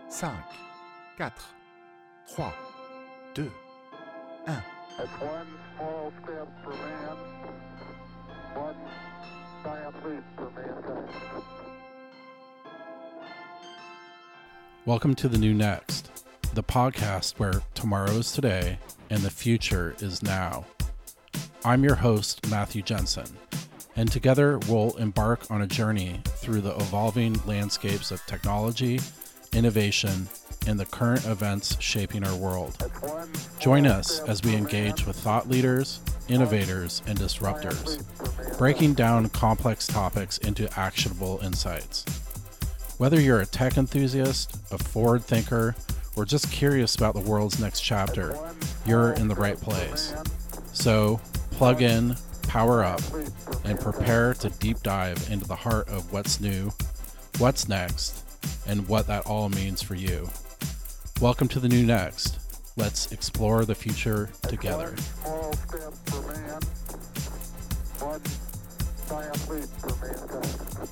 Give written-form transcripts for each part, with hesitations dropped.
5, 4, 3, 2, 1. That's one small step for man, one giant leap for mankind. Welcome to The New Next, the podcast where tomorrow is today and the future is now. I'm your host, Matthew Jensen, and together we'll embark on a journey through the evolving landscapes of technology, innovation, and the current events shaping our world. Join us as we engage with thought leaders, innovators, and disruptors, breaking down complex topics into actionable insights. Whether you're a tech enthusiast, a forward thinker, or just curious about the world's next chapter, you're in the right place. So, plug in, power up, and prepare to deep dive into the heart of what's new, what's next, and what that all means for you. Welcome to The New Next. Let's explore the future together. Small step for man, one giant leap for mankind.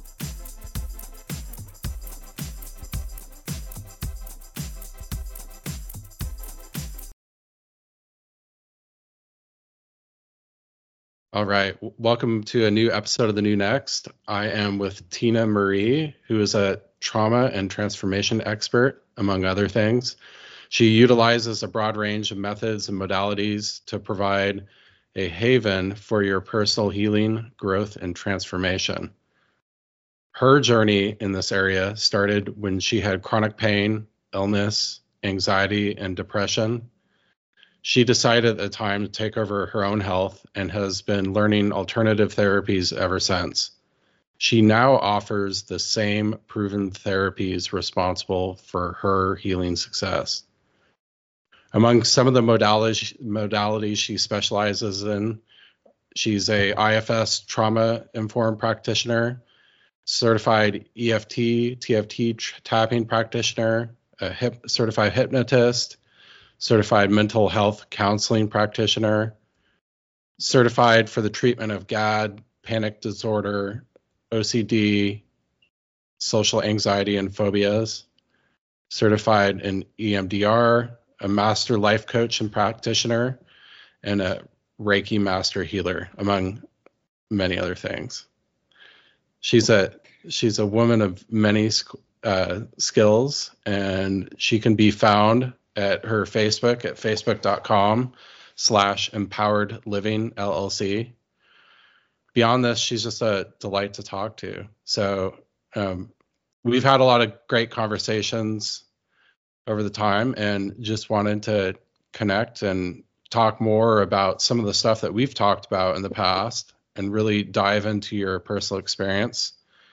All right. Welcome to a new episode of The New Next. I am with Tina Marie, who is a trauma and transformation expert, among other things. She utilizes a broad range of methods and modalities to provide a haven for your personal healing, growth, and transformation. Her journey in this area started when she had chronic pain, illness, anxiety, and depression. She decided at the time to take over her own health and has been learning alternative therapies ever since. She now offers the same proven therapies responsible for her healing success. Among some of the modalities she specializes in, she's a IFS trauma-informed practitioner, certified EFT, TFT tapping practitioner, a certified hypnotist, certified mental health counseling practitioner, certified for the treatment of GAD, panic disorder, OCD, social anxiety and phobias, certified in EMDR, a master life coach and practitioner, and a Reiki master healer, among many other things. She's a woman of many skills, and she can be found at her Facebook at facebook.com/empowered living LLC. Beyond this, she's just a delight to talk to. So we've had a lot of great conversations over the time and just wanted to connect and talk more about some of the stuff that we've talked about in the past and really dive into your personal experience.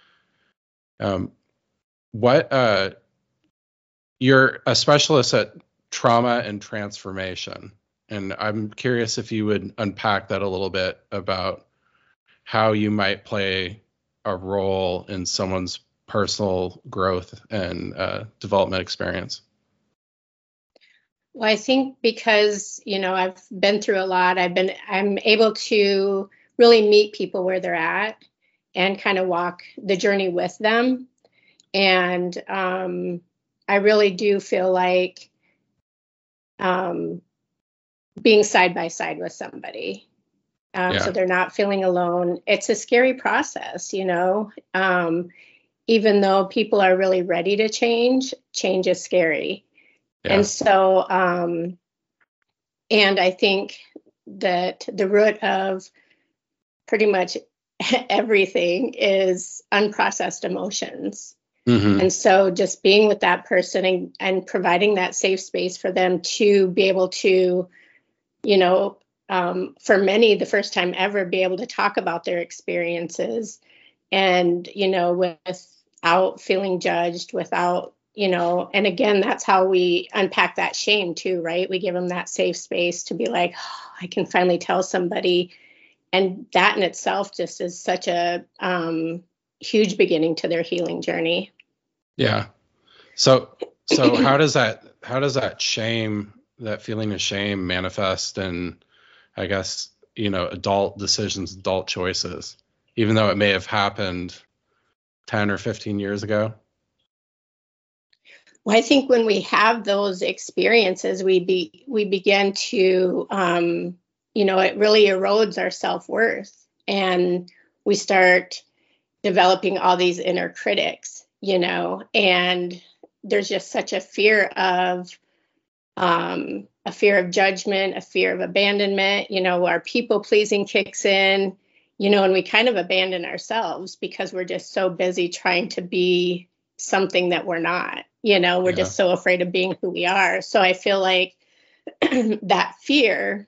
You're a specialist at trauma and transformation, and I'm curious if you would unpack that a little bit about how you might play a role in someone's personal growth and development experience. Well, I think because, I've been through a lot, I'm able to really meet people where they're at and kind of walk the journey with them. And I really do feel like being side by side with somebody. So they're not feeling alone. It's a scary process, even though people are really ready to change is scary. Yeah. And so, and I think that the root of pretty much everything is unprocessed emotions. Mm-hmm. And so just being with that person and providing that safe space for them to be able to, for many, the first time ever, be able to talk about their experiences and, without feeling judged, without, and again, that's how we unpack that shame too, right? We give them that safe space to be like, oh, I can finally tell somebody. And that in itself just is such a huge beginning to their healing journey. Yeah. So how does that shame, that feeling of shame manifest in, I guess, adult decisions, adult choices, even though it may have happened 10 or 15 years ago? Well, I think when we have those experiences, we begin to, it really erodes our self-worth, and we start developing all these inner critics, and there's just such a fear of judgment, a fear of abandonment, our people pleasing kicks in, and we kind of abandon ourselves because we're just so busy trying to be something that we're not, we're just so afraid of being who we are. So I feel like that fear,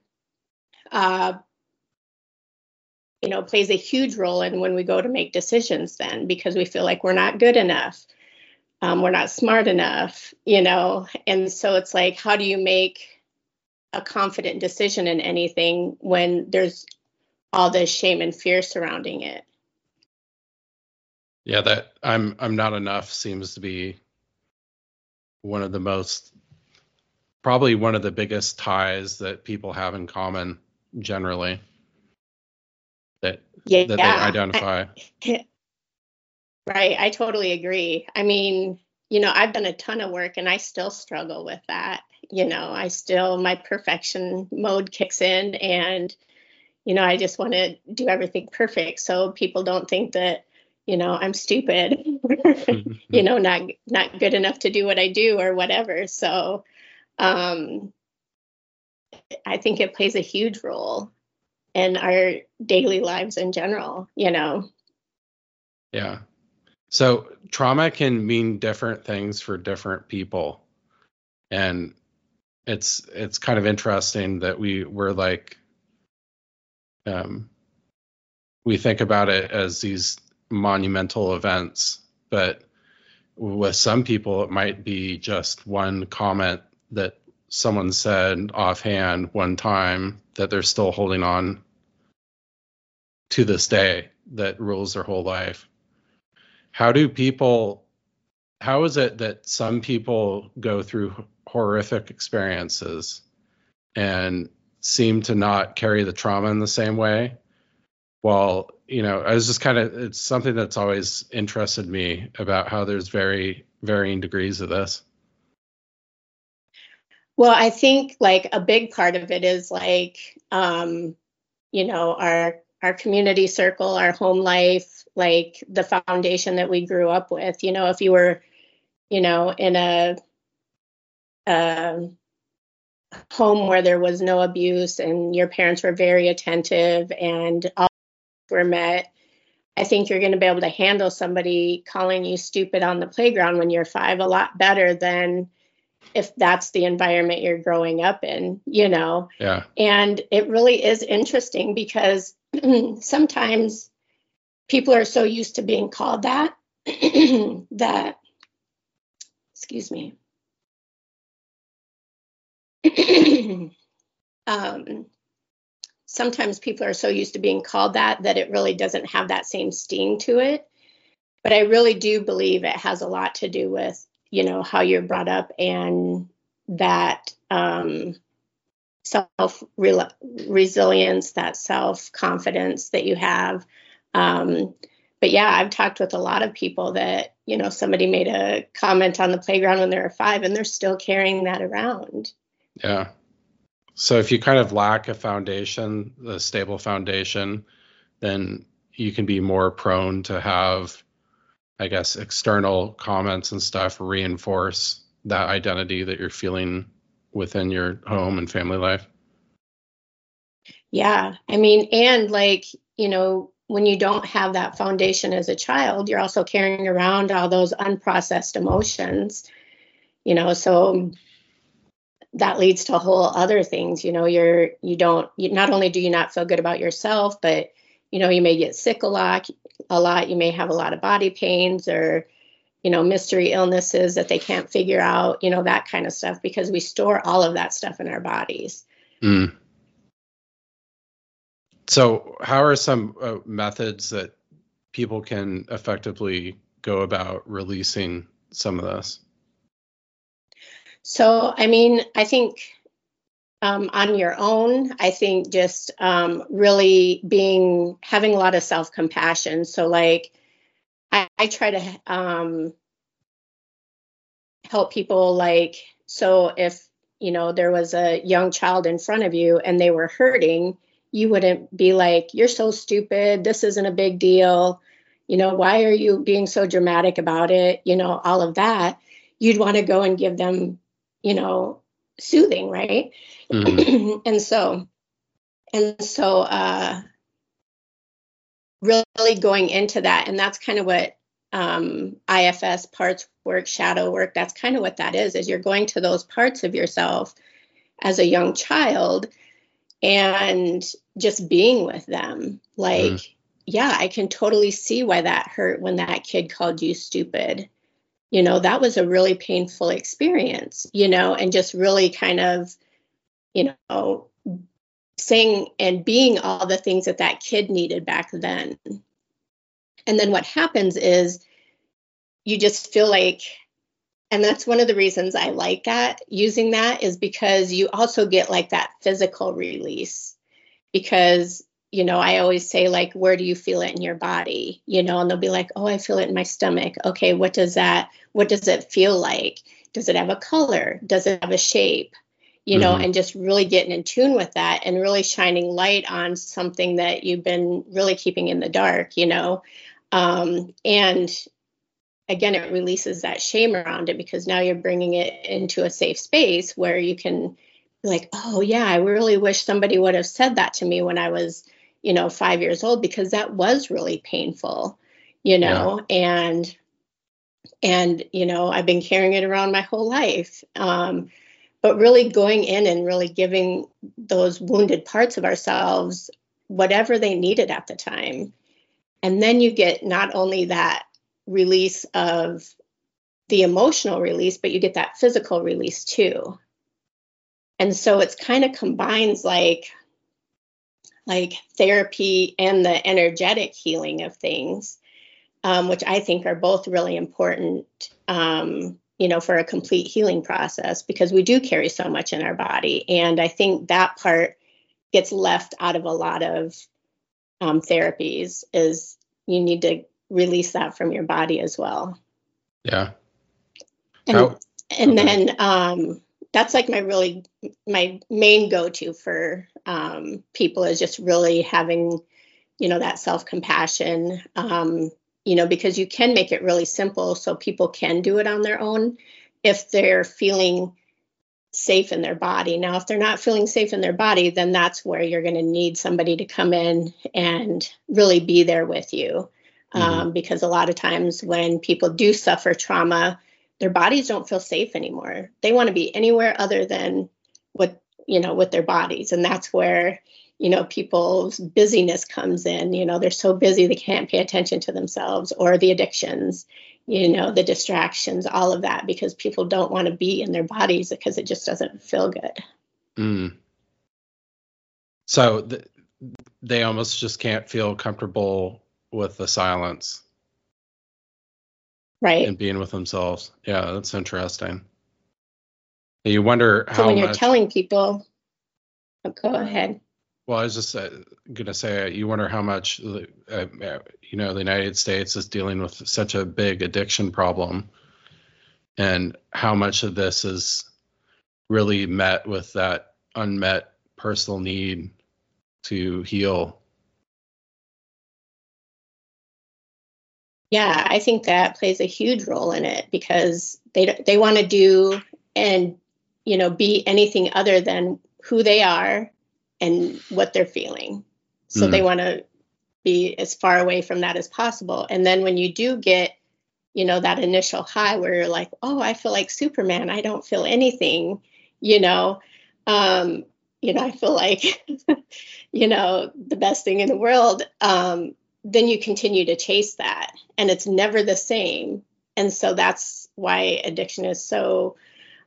plays a huge role in when we go to make decisions then, because we feel like we're not good enough. We're not smart enough, and so it's like, how do you make a confident decision in anything when there's all this shame and fear surrounding it? Yeah, that I'm not enough seems to be probably one of the biggest ties that people have in common generally, that they identify. Right. I totally agree. I mean, I've done a ton of work and I still struggle with that. My perfection mode kicks in, and, I just want to do everything perfect so people don't think that, I'm stupid, not good enough to do what I do or whatever. So I think it plays a huge role in our daily lives in general, Yeah. So trauma can mean different things for different people. And it's kind of interesting that we're like, we think about it as these monumental events, but with some people, it might be just one comment that someone said offhand one time that they're still holding on to this day, that rules their whole life. How is it that some people go through horrific experiences and seem to not carry the trauma in the same way? Well, I was just it's something that's always interested me about how there's very varying degrees of this. Well, I think like a big part of it is like, our community circle, our home life, like the foundation that we grew up with. If you were, in a home where there was no abuse and your parents were very attentive and all were met, I think you're going to be able to handle somebody calling you stupid on the playground when you're 5 a lot better than if that's the environment you're growing up in, Yeah. And it really is interesting because sometimes people are so used to being called that, excuse me. Sometimes people are so used to being called that it really doesn't have that same sting to it. But I really do believe it has a lot to do with, how you're brought up and that self-resilience, that self-confidence that you have. But yeah, I've talked with a lot of people that, somebody made a comment on the playground when they were 5 and they're still carrying that around. Yeah. So if you kind of lack a stable foundation, then you can be more prone to have, I guess, external comments and stuff reinforce that identity that you're feeling within your home and family life. Yeah. I mean, and like, when you don't have that foundation as a child, you're also carrying around all those unprocessed emotions, so that leads to whole other things. Not only do you not feel good about yourself, but, you may get sick a lot. You may have a lot of body pains or, mystery illnesses that they can't figure out, that kind of stuff, because we store all of that stuff in our bodies. Mm. So how are some methods that people can effectively go about releasing some of this? So, I mean, I think on your own, I think just really having a lot of self-compassion. So like I try to help people, like, so if, you know, there was a young child in front of you and they were hurting, you wouldn't be like, you're so stupid, this isn't a big deal, you know, why are you being so dramatic about it, you know, all of that. You'd want to go and give them, you know, soothing, right? Mhm. and so really going into that, and that's kind of what IFS, parts work, shadow work, that's kind of what that is you're going to those parts of yourself as a young child and just being with them. Like, yeah, I can totally see why that hurt when that kid called you stupid. You know, that was a really painful experience, you know, and just really kind of, you know, saying and being all the things that that kid needed back then. And then what happens is you just feel like, and that's one of the reasons I like that, using that, is because you also get like that physical release. Because, you know, I always say, like, where do you feel it in your body? You know, and they'll be like, oh, I feel it in my stomach. Okay, what does it feel like? Does it have a color? Does it have a shape? You know, and just really getting in tune with that and really shining light on something that you've been really keeping in the dark, you know. And again, it releases that shame around it, because now you're bringing it into a safe space where you can be like, oh yeah, I really wish somebody would have said that to me when I was, you know, 5 years old, because that was really painful, you know. Yeah. And you know, I've been carrying it around my whole life. But really going in and really giving those wounded parts of ourselves whatever they needed at the time. And then you get not only that release of the emotional release, but you get that physical release too. And so it's kind of combines like therapy and the energetic healing of things, which I think are both really important, you know, for a complete healing process, because we do carry so much in our body. And I think that part gets left out of a lot of therapies, is you need to release that from your body as well. Yeah. And then that's like my main go-to for people, is just really having, you know, that self-compassion, you know, because you can make it really simple so people can do it on their own if they're feeling safe in their body. Now, if they're not feeling safe in their body, then that's where you're going to need somebody to come in and really be there with you. Because a lot of times when people do suffer trauma, their bodies don't feel safe anymore. They want to be anywhere other than with their bodies. And that's where, you know, people's busyness comes in. You know, they're so busy they can't pay attention to themselves, or the addictions, you know, the distractions, all of that, because people don't want to be in their bodies because it just doesn't feel good. So they almost just can't feel comfortable with the silence. Right. And being with themselves. Yeah, that's interesting. And you wonder how when you're telling people, go ahead. Well, I was just going to say, you wonder how much, you know, the United States is dealing with such a big addiction problem, and how much of this is really met with that unmet personal need to heal. Yeah, I think that plays a huge role in it, because they want to do and, you know, be anything other than who they are and what they're feeling. So they want to be as far away from that as possible. And then when you do get, you know, that initial high where you're like, oh, I feel like Superman, I don't feel anything, you know, I feel like, you know, the best thing in the world. Then you continue to chase that, and it's never the same. And so that's why addiction is so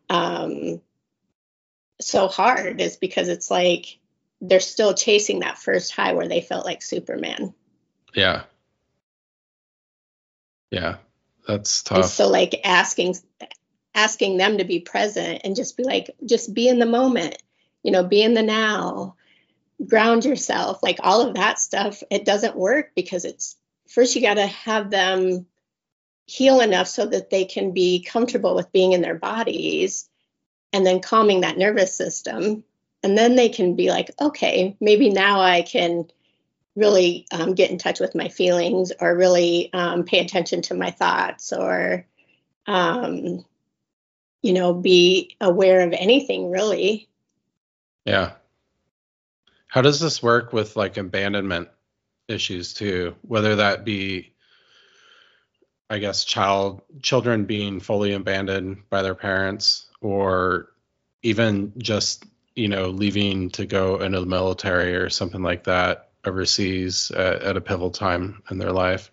hard, is because it's like they're still chasing that first high where they felt like Superman. Yeah. Yeah, that's tough. And so like asking them to be present and just be like, just be in the moment, you know, be in the now, ground yourself, like all of that stuff. It doesn't work, because it's first you got to have them heal enough so that they can be comfortable with being in their bodies and then calming that nervous system. And then they can be like, okay, maybe now I can really get in touch with my feelings, or really pay attention to my thoughts, or, be aware of anything really. Yeah. How does this work with like abandonment issues too? Whether that be, I guess, children being fully abandoned by their parents, or even just, leaving to go into the military or something like that overseas at a pivotal time in their life.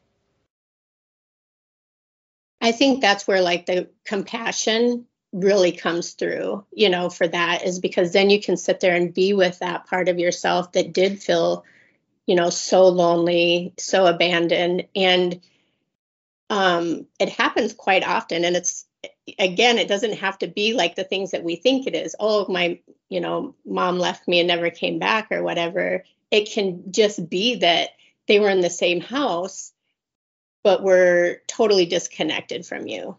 I think that's where like the compassion really comes through, for that, is because then you can sit there and be with that part of yourself that did feel, so lonely, so abandoned. And it happens quite often. And it doesn't have to be like the things that we think it is. Oh, my, mom left me and never came back or whatever. It can just be that they were in the same house, but were totally disconnected from you,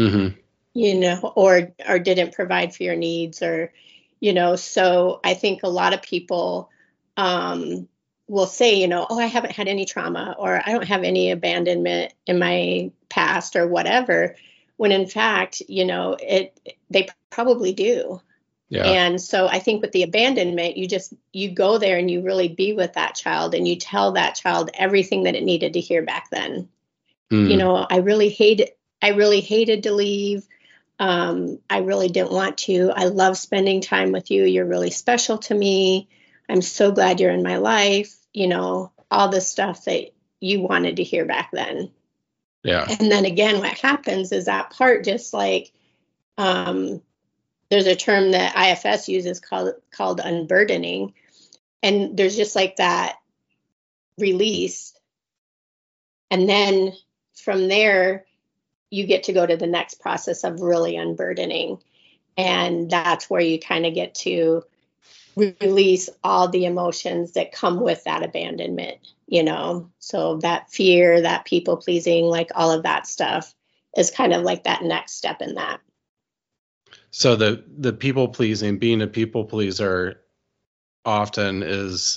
or didn't provide for your needs, or, so I think a lot of people will say, oh, I haven't had any trauma, or I don't have any abandonment in my past or whatever, when in fact, they probably do. Yeah. And so I think with the abandonment, you go there and you really be with that child, and you tell that child everything that it needed to hear back then. I really hated to leave. I really didn't want to. I love spending time with you. You're really special to me. I'm so glad you're in my life. All the stuff that you wanted to hear back then. Yeah. And then again, what happens is that part just like, there's a term that IFS uses called unburdening. And there's just like that release. And then from there, you get to go to the next process of really unburdening. And that's where you kind of get to release all the emotions that come with that abandonment, so that fear, that people pleasing, like all of that stuff is kind of like that next step in that. So the people pleasing, being a people pleaser often is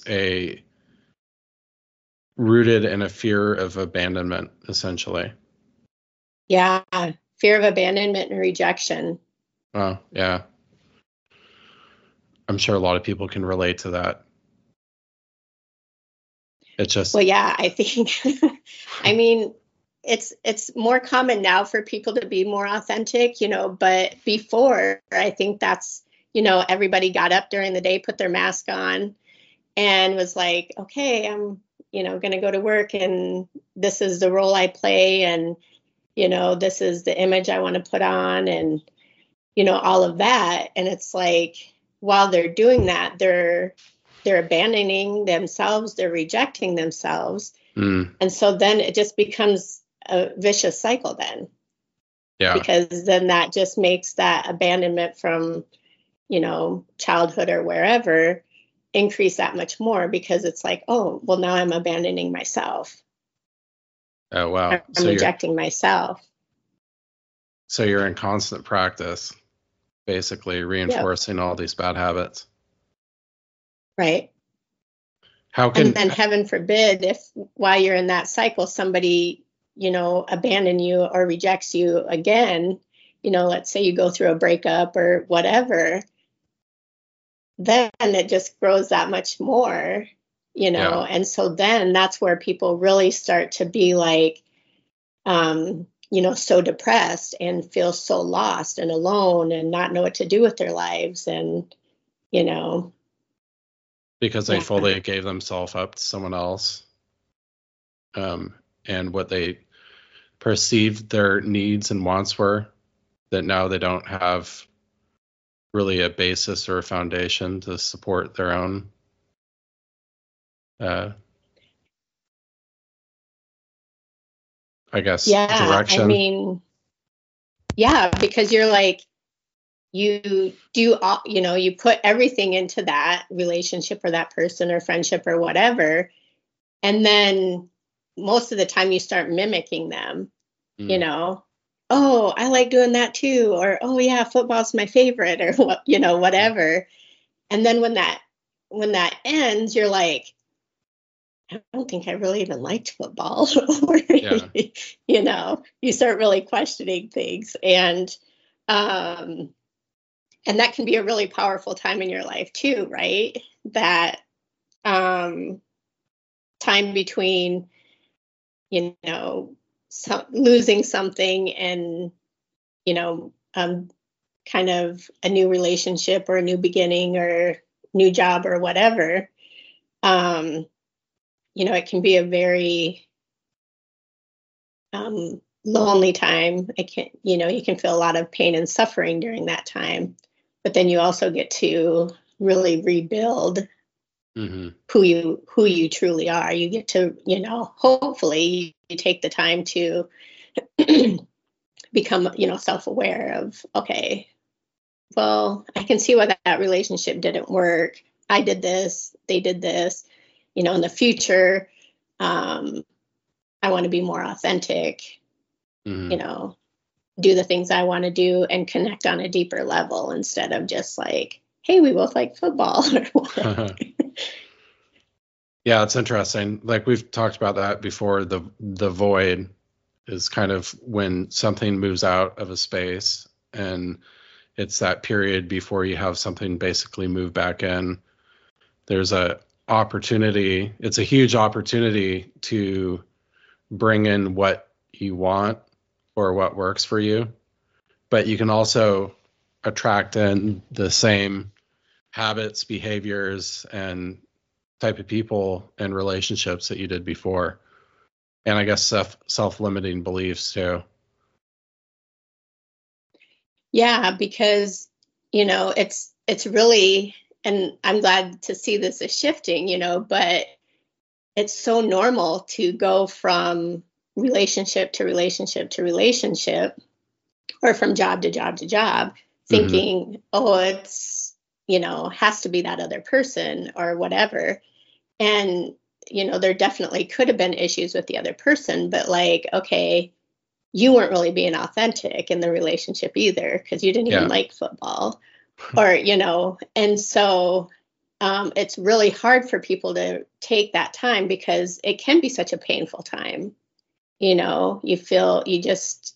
rooted in a fear of abandonment, essentially. Yeah. Fear of abandonment and rejection. Oh, yeah. I'm sure a lot of people can relate to that. It's just. Well, yeah, I think, I mean, it's more common now for people to be more authentic, but before, I think that's, everybody got up during the day, put their mask on, and was like, okay, I'm, going to go to work, and this is the role I play, and, this is the image I want to put on, and, all of that. And it's like, while they're doing that, they're abandoning themselves, they're rejecting themselves. And so then it just becomes a vicious cycle then. Yeah. Because then that just makes that abandonment from, childhood or wherever increase that much more, because it's like, oh, well, now I'm abandoning myself. Oh, wow. I'm rejecting myself. So you're in constant practice, basically reinforcing all these bad habits. Right. And then heaven forbid, if while you're in that cycle, somebody, abandon you or rejects you again, let's say you go through a breakup or whatever, then it just grows that much more, Yeah. And so then that's where people really start to be like, so depressed and feel so lost and alone and not know what to do with their lives. And, because they fully gave themselves up to someone else, and what they perceived their needs and wants were, that now they don't have really a basis or a foundation to support their own direction. I mean, because you're like, you do all, you put everything into that relationship or that person or friendship or whatever. And then most of the time you start mimicking them, you know, oh, I like doing that too, or oh yeah, football's my favorite, or what, you know, whatever. And then when that ends, you're like, I don't think I really even liked football. Or, Yeah. you know, you start really questioning things, um, and that can be a really powerful time in your life too, right? That time between, you know, losing something and, you know, kind of a new relationship or a new beginning or new job or whatever. You know, it can be a very lonely time. It can, you know, you can feel a lot of pain and suffering during that time, but then you also get to really rebuild who you truly are. You get to, you know, hopefully you take the time to become, you know, self-aware of, okay, well, I can see why that relationship didn't work. I did this, they did this, you know, in the future, I want to be more authentic, you know, do the things I want to do and connect on a deeper level instead of just like, hey, we both like football or whatever. Yeah, it's interesting. Like we've talked about that before. The void is kind of when something moves out of a space, and it's that period before you have something basically move back in. There's a opportunity. It's a huge opportunity to bring in what you want or what works for you, but you can also attract in the same habits, behaviors, and type of people and relationships that you did before. And I guess self-limiting beliefs too. Yeah, because, you know, it's really, and I'm glad to see this is shifting, you know, but it's so normal to go from relationship to relationship to relationship, or from job to job to job, thinking, oh, it's, you know, has to be that other person or whatever. And, you know, there definitely could have been issues with the other person, but like, okay, you weren't really being authentic in the relationship either, because you didn't even like football, or, you know, and so it's really hard for people to take that time because it can be such a painful time. You know, you feel you just,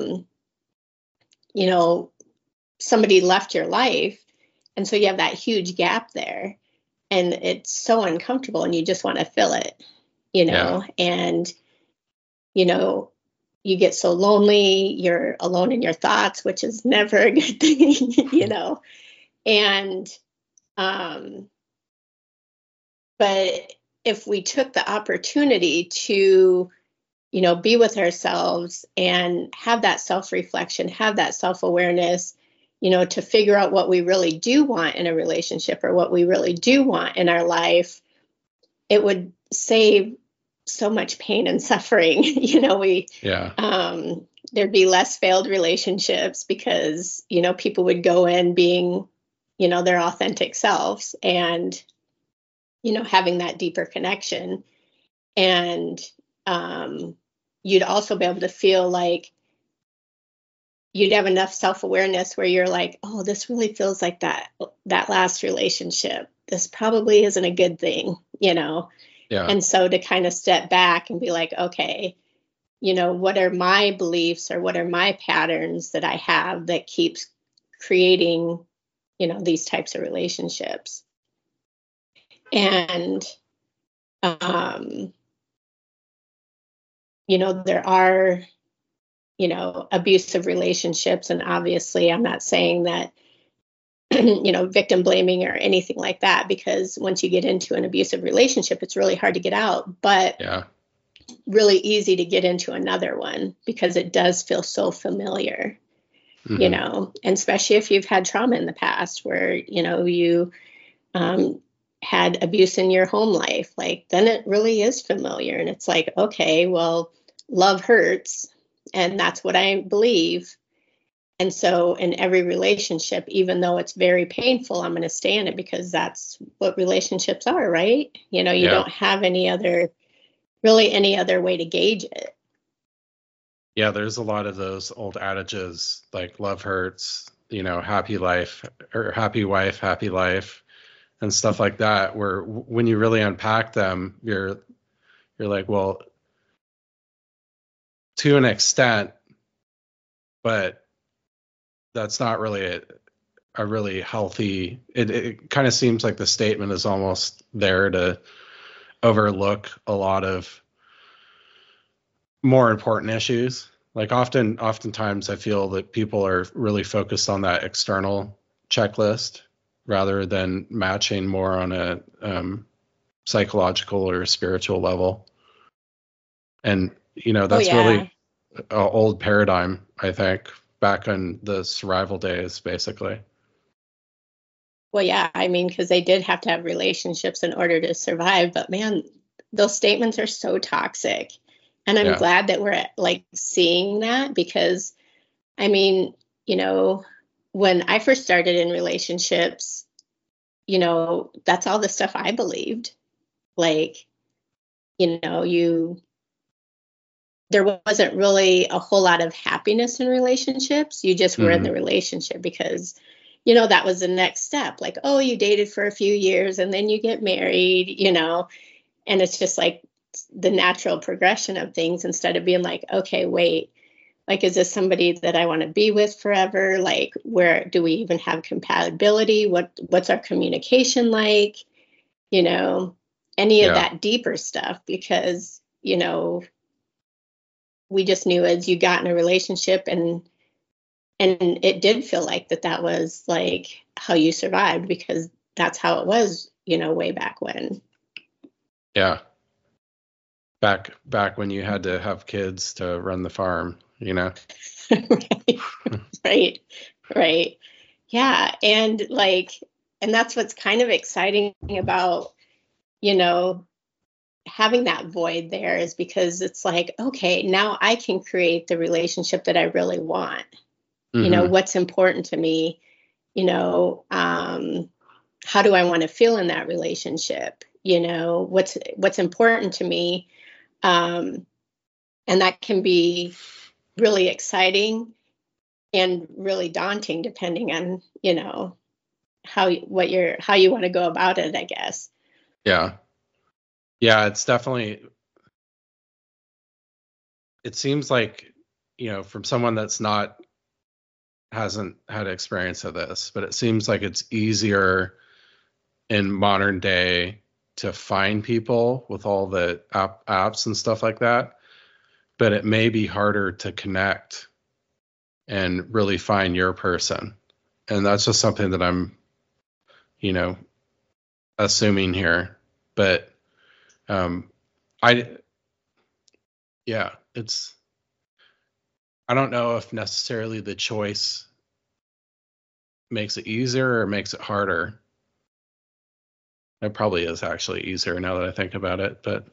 you know, somebody left your life. And so you have that huge gap there, and it's so uncomfortable and you just want to fill it, you know, and, you know, you get so lonely, you're alone in your thoughts, which is never a good thing, you know, and, but if we took the opportunity to, you know, be with ourselves and have that self-reflection, have that self-awareness, you know, to figure out what we really do want in a relationship or what we really do want in our life, it would save so much pain and suffering. You know, there'd be less failed relationships because, you know, people would go in being, you know, their authentic selves and, you know, having that deeper connection. And you'd also be able to feel like you'd have enough self-awareness where you're like, oh, this really feels like that last relationship. This probably isn't a good thing, you know? Yeah. And so to kind of step back and be like, okay, you know, what are my beliefs or what are my patterns that I have that keeps creating, you know, these types of relationships? And, you know, there are, you know, abusive relationships. And obviously, I'm not saying that, you know, victim blaming or anything like that, because once you get into an abusive relationship, it's really hard to get out, but really easy to get into another one because it does feel so familiar, you know, and especially if you've had trauma in the past where, you know, you had abuse in your home life, like then it really is familiar. And it's like, okay, well, love hurts. And that's what I believe. And so in every relationship, even though it's very painful, I'm going to stay in it because that's what relationships are, right? You know, you don't have any other way to gauge it. Yeah, there's a lot of those old adages like love hurts, happy life or happy wife, happy life and stuff like that, where when you really unpack them, you're like, well, to an extent, but that's not really a really healthy, it kind of seems like the statement is almost there to overlook a lot of more important issues. Like oftentimes I feel that people are really focused on that external checklist rather than matching more on a psychological or spiritual level. And, that's really an old paradigm, I think, back in the survival days, basically. Well, yeah, I mean, because they did have to have relationships in order to survive. But man, those statements are so toxic. And I'm Yeah. glad that we're like seeing that because, I mean, when I first started in relationships, that's all the stuff I believed. Like, there wasn't really a whole lot of happiness in relationships. You just were in the relationship because, that was the next step. Like, oh, you dated for a few years and then you get married, and it's just like the natural progression of things instead of being like, okay, wait, like, is this somebody that I want to be with forever? Like, where do we even have compatibility? What's our communication like? Any of that deeper stuff, because, we just knew as you got in a relationship and it did feel like that was like how you survived because that's how it was, way back when. Yeah. Back when you had to have kids to run the farm, Right. Yeah. And that's what's kind of exciting about, having that void there is because it's like, okay, now I can create the relationship that I really want. What's important to me, how do I want to feel in that relationship? What's important to me. And that can be really exciting and really daunting depending on, how you want to go about it, I guess. Yeah. Yeah, it's definitely, it seems like, from someone that's hasn't had experience of this, but it seems like it's easier in modern day to find people with all the apps and stuff like that, but it may be harder to connect and really find your person. And that's just something that I'm, assuming here. But I don't know if necessarily the choice makes it easier or makes it harder. It probably is actually easier now that I think about it, but.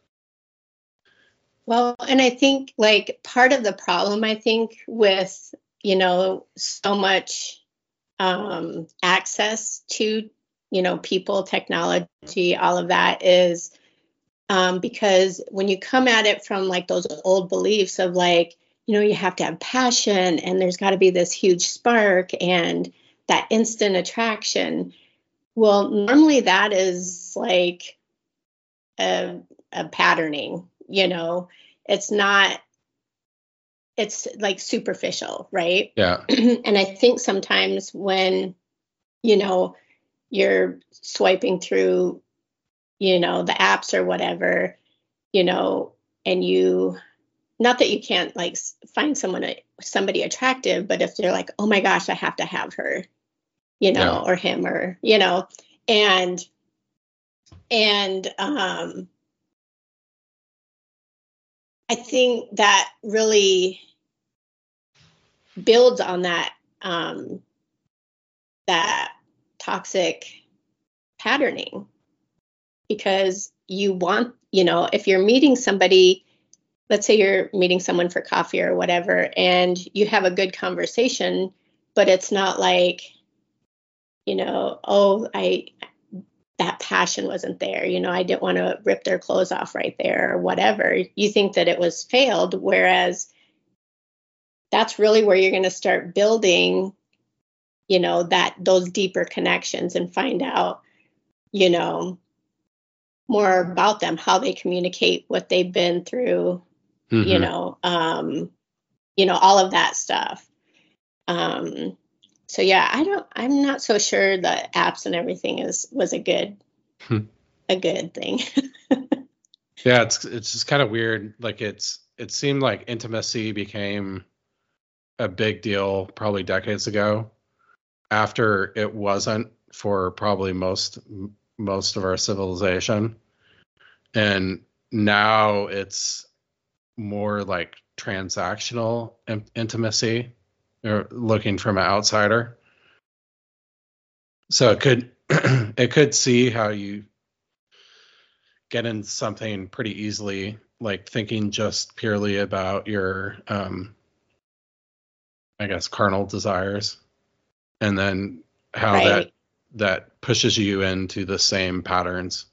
Well, and I think like part of the problem, I think with, so much access to, people, technology, all of that is because when you come at it from like those old beliefs of like, you have to have passion and there's got to be this huge spark and that instant attraction. Well, normally that is like a patterning, it's not, it's like superficial, right? Yeah. And I think sometimes when, you're swiping through, the apps or whatever, and you, not that you can't like find somebody attractive, but if they're like, oh my gosh, I have to have her, or him, or, and I think that really builds on that that toxic patterning, because you want, if you're meeting somebody, let's say you're meeting someone for coffee or whatever, and you have a good conversation, but it's not like, that passion wasn't there. I didn't want to rip their clothes off right there or whatever. You think that it was failed, whereas that's really where you're going to start building, you know, those deeper connections and find out, you know, more about them, how they communicate, what they've been through, you know, all of that stuff. So yeah, I'm not so sure the apps and everything was a good thing. Yeah, it's just kind of weird. Like it seemed like intimacy became a big deal probably decades ago, after it wasn't for probably most of our civilization. And now it's more like transactional intimacy, or looking from an outsider. So it could see how you get into something pretty easily, like thinking just purely about your I guess carnal desires, and then how Right. that pushes you into the same patterns.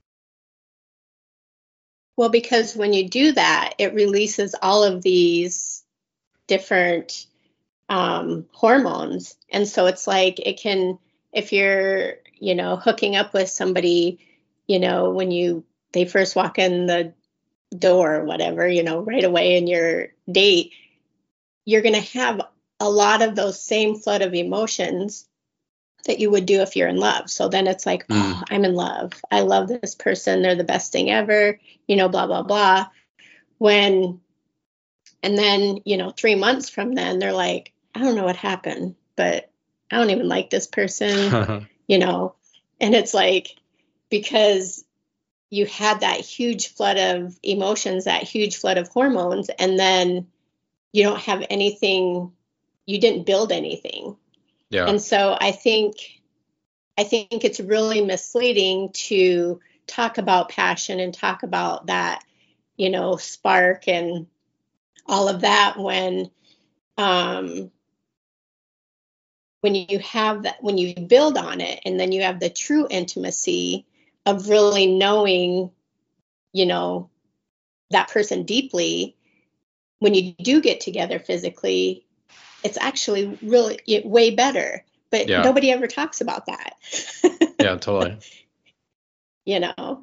Well, because when you do that, it releases all of these different hormones. And so it's like it can, if you're, you know, hooking up with somebody, you know, when they first walk in the door or whatever, you know, right away in your date, you're going to have a lot of those same flood of emotions that you would do if you're in love. So then it's like, oh, I'm in love. I love this person. They're the best thing ever, you know, blah, blah, blah. And then, you know, 3 months from then, they're like, I don't know what happened, but I don't even like this person, you know. And it's like, because you had that huge flood of emotions, that huge flood of hormones, and then you don't have anything, you didn't build anything. Yeah. And so I think it's really misleading to talk about passion and talk about that, you know, spark and all of that when you have that, when you build on it, and then you have the true intimacy of really knowing, you know, that person deeply. When you do get together physically, it's actually really way better. But nobody ever talks about that. Yeah, totally. You know,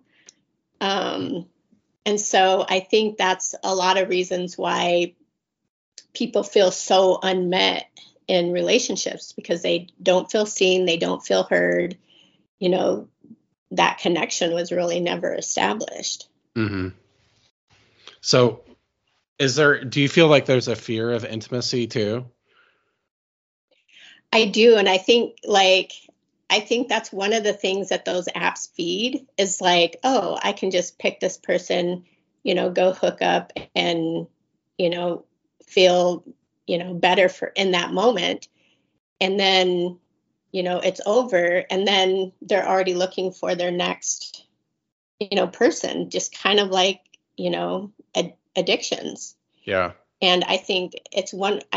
and so I think that's a lot of reasons why people feel so unmet in relationships, because they don't feel seen, they don't feel heard. You know, that connection was really never established. So do you feel like there's a fear of intimacy too? I do. And I think that's one of the things that those apps feed is like, oh, I can just pick this person, you know, go hook up and, you know, feel, you know, better in that moment. And then, you know, it's over. And then they're already looking for their next, you know, person, just kind of like, you know, addictions. Yeah. And I think it's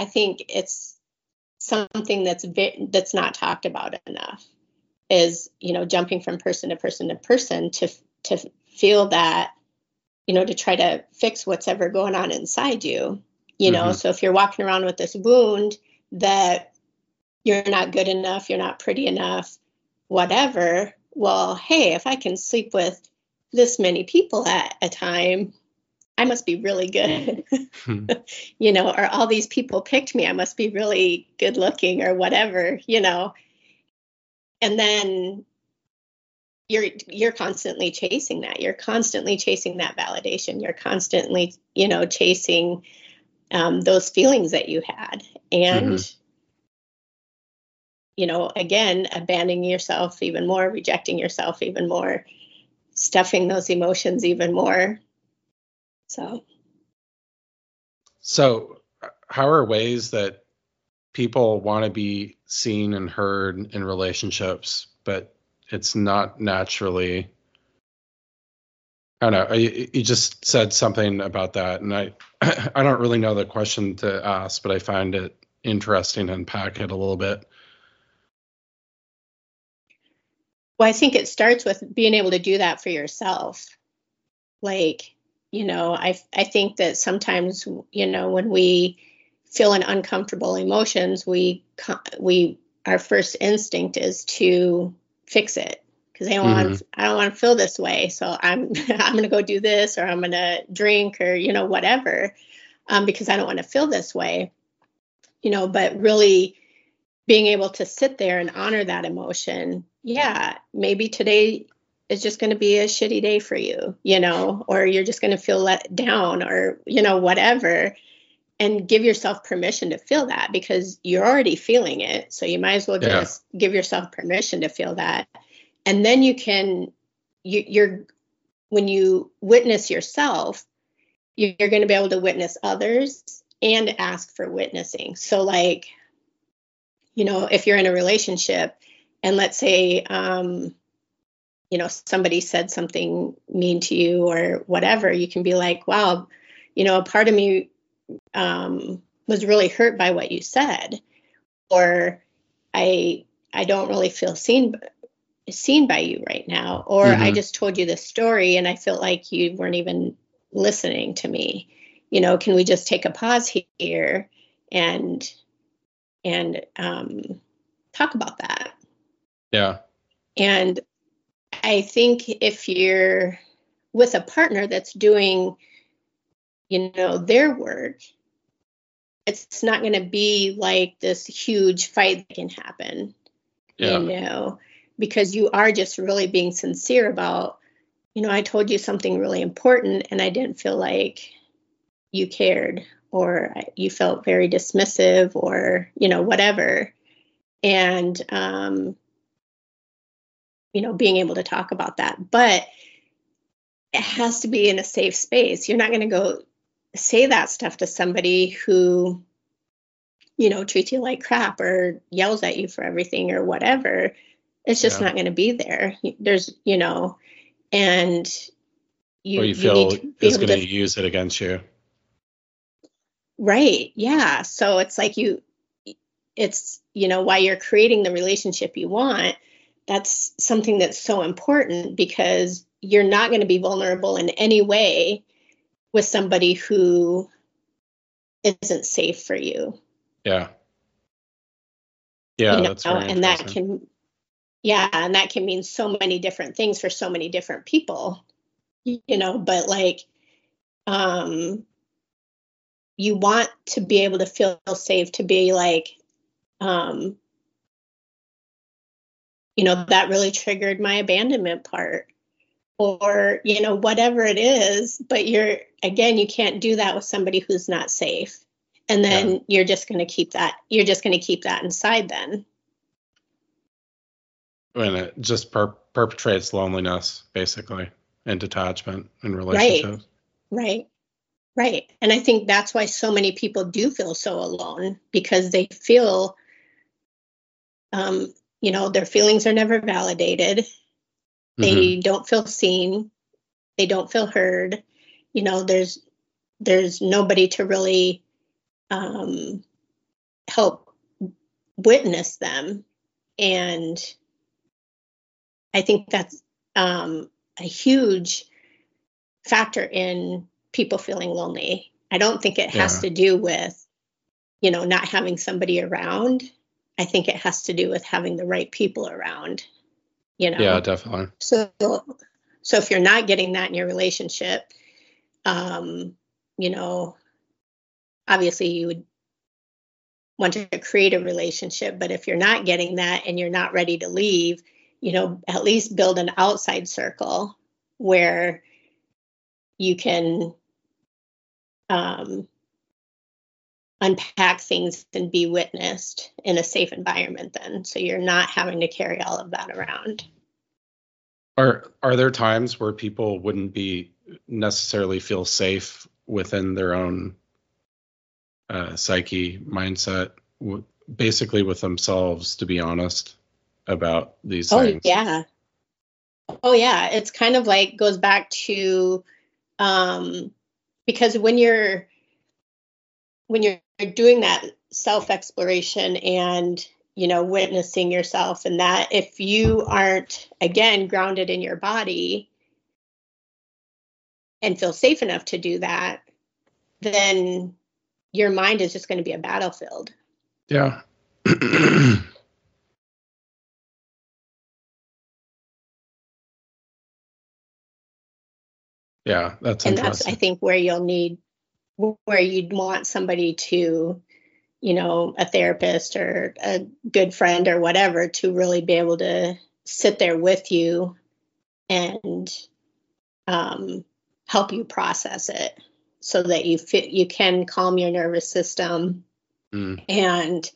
something that's not talked about enough, is, you know, jumping from person to person to person to feel that, you know, to try to fix what's ever going on inside you, you know. So if you're walking around with this wound that you're not good enough, you're not pretty enough, whatever, well, hey, if I can sleep with this many people at a time, I must be really good. You know, or all these people picked me, I must be really good looking or whatever, you know. And then you're constantly chasing that. You're constantly chasing that validation. You're constantly, you know, chasing those feelings that you had. And, you know, again, abandoning yourself even more, rejecting yourself even more, stuffing those emotions even more. So how are ways that people want to be seen and heard in relationships, but it's not naturally? I don't know. You just said something about that, and I don't really know the question to ask, but I find it interesting to unpack it a little bit. Well, I think it starts with being able to do that for yourself. Like, you know, I think that sometimes, you know, when we feeling uncomfortable emotions, our first instinct is to fix it, because I don't want to feel this way. So I'm going to go do this, or I'm going to drink, or, whatever, because I don't want to feel this way, but really being able to sit there and honor that emotion. Yeah, maybe today is just going to be a shitty day for you, or you're just going to feel let down, or, whatever. And give yourself permission to feel that, because you're already feeling it. So you might as well just give yourself permission to feel that. And then when you witness yourself, you're going to be able to witness others and ask for witnessing. So like, if you're in a relationship and let's say, somebody said something mean to you or whatever, you can be like, wow, a part of me was really hurt by what you said, or I don't really feel seen by you right now, or I just told you this story and I felt like you weren't even listening to me. Can we just take a pause here and talk about that? Yeah. And I think if you're with a partner that's doing, their work, it's not going to be like this huge fight that can happen, because you are just really being sincere about, I told you something really important and I didn't feel like you cared, or you felt very dismissive, or, whatever. And, being able to talk about that, but it has to be in a safe space. You're not going to go say that stuff to somebody who, treats you like crap or yells at you for everything or whatever. It's just not going to be there. There's, and you feel is going to use it against you. Right. Yeah. So it's like while you're creating the relationship you want, that's something that's so important, because you're not going to be vulnerable in any way with somebody who isn't safe for you. Yeah. Yeah. That's very and that can mean so many different things for so many different people, but like, you want to be able to feel safe, to be like, that really triggered my abandonment part, or, whatever it is, but you can't do that with somebody who's not safe. And then you're just going to keep that inside then. And it just perpetrates loneliness, basically, and detachment in relationships. Right. And I think that's why so many people do feel so alone, because they feel, their feelings are never validated. They don't feel seen. They don't feel heard. There's nobody to really help witness them. And I think that's a huge factor in people feeling lonely. I don't think it has to do with, not having somebody around. I think it has to do with having the right people around, Yeah, definitely. So if you're not getting that in your relationship, obviously you would want to create a relationship, but if you're not getting that and you're not ready to leave, at least build an outside circle where you can unpack things and be witnessed in a safe environment then, so you're not having to carry all of that around. Are there times where people wouldn't be necessarily feel safe within their own psyche mindset, basically with themselves, to be honest about these things? Oh yeah, it's kind of like goes back to because when you're doing that self-exploration and witnessing yourself, and that if you aren't, again, grounded in your body and feel safe enough to do that, then your mind is just going to be a battlefield. Yeah. Yeah, that's And interesting. that's, I think, where you'd want somebody to, a therapist or a good friend or whatever, to really be able to sit there with you and help you process it, so that you can calm your nervous system and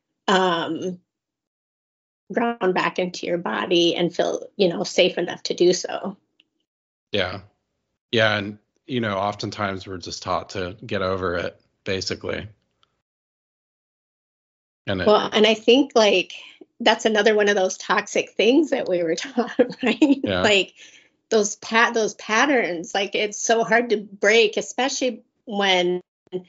ground back into your body and feel, safe enough to do so. Yeah. Yeah. And, oftentimes we're just taught to get over it, basically. And I think like that's another one of those toxic things that we were taught, right? Yeah. Like those patterns, like it's so hard to break, especially when,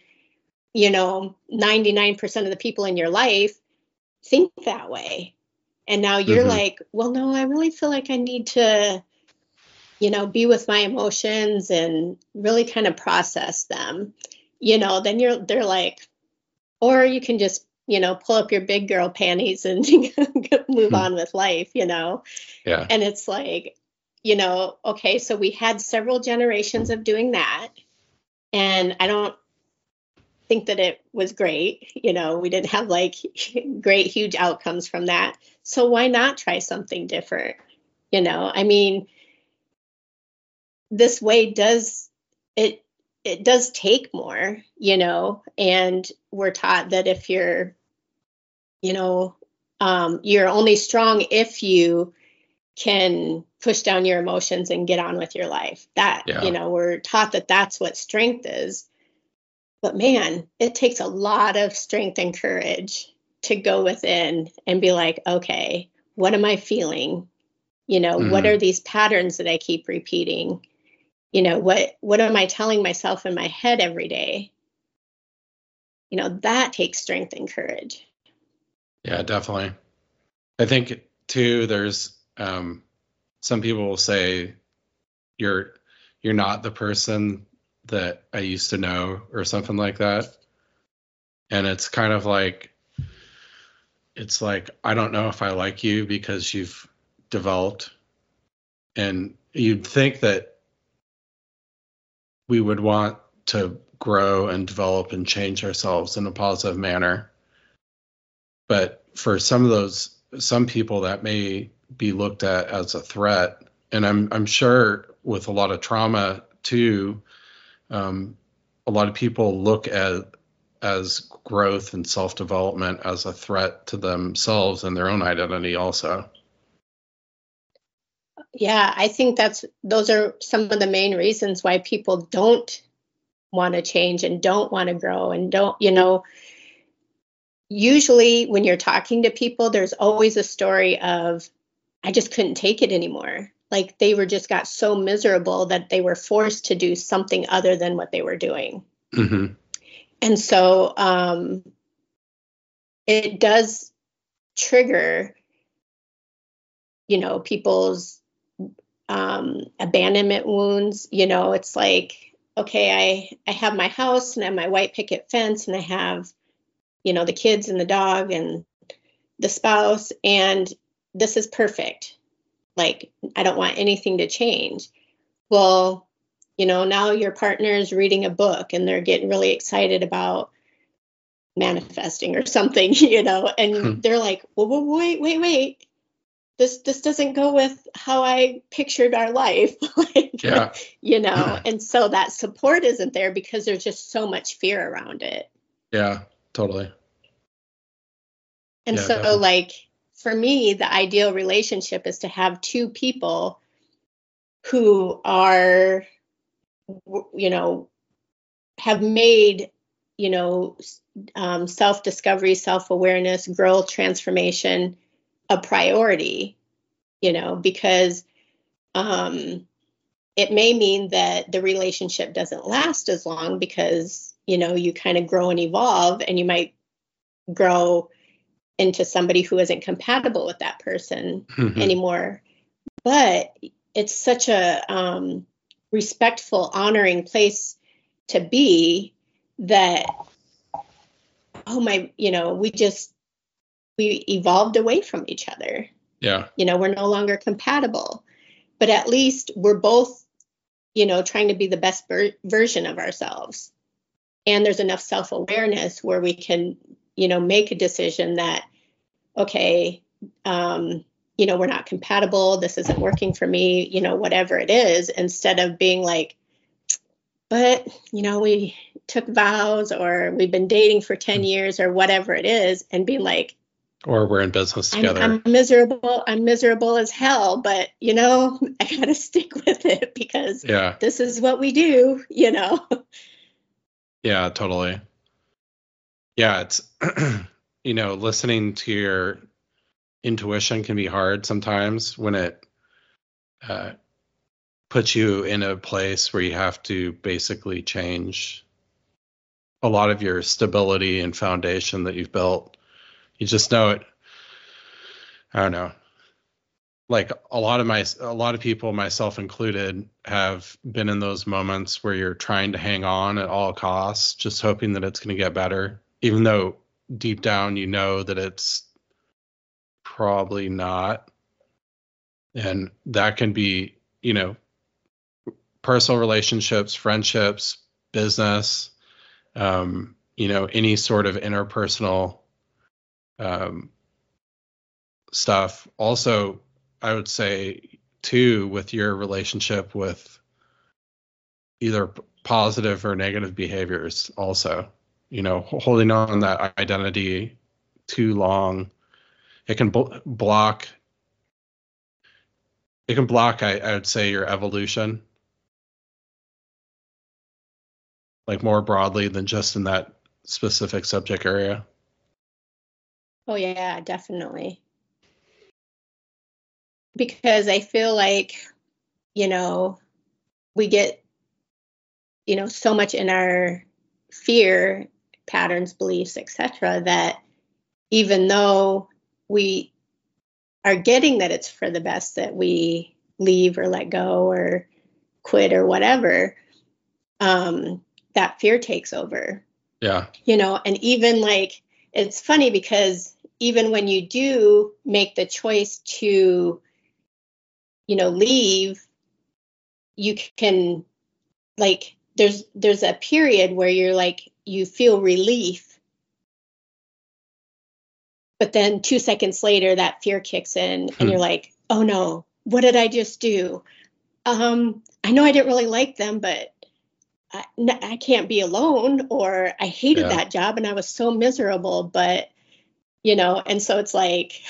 99% of the people in your life think that way. And now you're like, well, no, I really feel like I need to, be with my emotions and really kind of process them, then they're like, or you can just, pull up your big girl panties and move on with life, Yeah. And it's like, okay, so we had several generations of doing that. And I don't think that it was great. We didn't have like great, huge outcomes from that. So why not try something different? I mean, this way does it does take more, and we're taught that if you're, you're only strong if you can push down your emotions and get on with your life. That, we're taught that that's what strength is. But man, it takes a lot of strength and courage to go within and be like, okay, what am I feeling? What are these patterns that I keep repeating? What am I telling myself in my head every day? That takes strength and courage. Yeah, definitely. I think too, there's some people will say you're not the person that I used to know, or something like that. And it's kind of like, it's like, I don't know if I like you because you've developed. And you'd think that we would want to grow and develop and change ourselves in a positive manner. But for some people that may be looked at as a threat. And I'm sure with a lot of trauma too, a lot of people look at as growth and self-development as a threat to themselves and their own identity also. Yeah, I think those are some of the main reasons why people don't want to change and don't want to grow and don't, usually when you're talking to people, there's always a story of, I just couldn't take it anymore. Like they got so miserable that they were forced to do something other than what they were doing. Mm-hmm. And so it does trigger, people's abandonment wounds. It's like, okay, I have my house and I have my white picket fence and I have, the kids and the dog and the spouse, and this is perfect. Like, I don't want anything to change. Well, now your partner is reading a book and they're getting really excited about manifesting or something, and they're like, well, wait. This doesn't go with how I pictured our life. And so that support isn't there because there's just so much fear around it. Yeah, totally. And so definitely. Like for me, the ideal relationship is to have two people who are, have made, self-discovery, self-awareness, growth, transformation a priority, because it may mean that the relationship doesn't last as long because, you kind of grow and evolve, and you might grow into somebody who isn't compatible with that person anymore. But it's such a respectful, honoring place to be that oh my, we evolved away from each other. Yeah. We're no longer compatible, but at least we're both, trying to be the best version of ourselves. And there's enough self-awareness where we can, make a decision that, okay, we're not compatible. This isn't working for me, whatever it is, instead of being like, but, we took vows, or we've been dating for 10 years or whatever it is, and being like, or we're in business together. I'm miserable. I'm miserable as hell, but I got to stick with it because this is what we do, Yeah, totally. Yeah, it's, listening to your intuition can be hard sometimes when it puts you in a place where you have to basically change a lot of your stability and foundation that you've built. You just know it. I don't know. Like a lot of people, myself included, have been in those moments where you're trying to hang on at all costs, just hoping that it's going to get better, even though deep down you know that it's probably not. And that can be, personal relationships, friendships, business, any sort of interpersonal stuff. Also, I would say too, with your relationship with either positive or negative behaviors, also, holding on that identity too long, it can block. It can block, I would say, your evolution, like more broadly than just in that specific subject area. Oh yeah, definitely. Because I feel like, we get, so much in our fear patterns, beliefs, etc., that even though we are getting that it's for the best that we leave or let go or quit or whatever, that fear takes over. Yeah. And even like, it's funny because even when you do make the choice to, leave, you can, like, there's a period where you're like, you feel relief, but then 2 seconds later that fear kicks in and you're like, oh no, what did I just do? I know I didn't really like them, but I can't be alone, or I hated that job and I was so miserable, but and so it's like,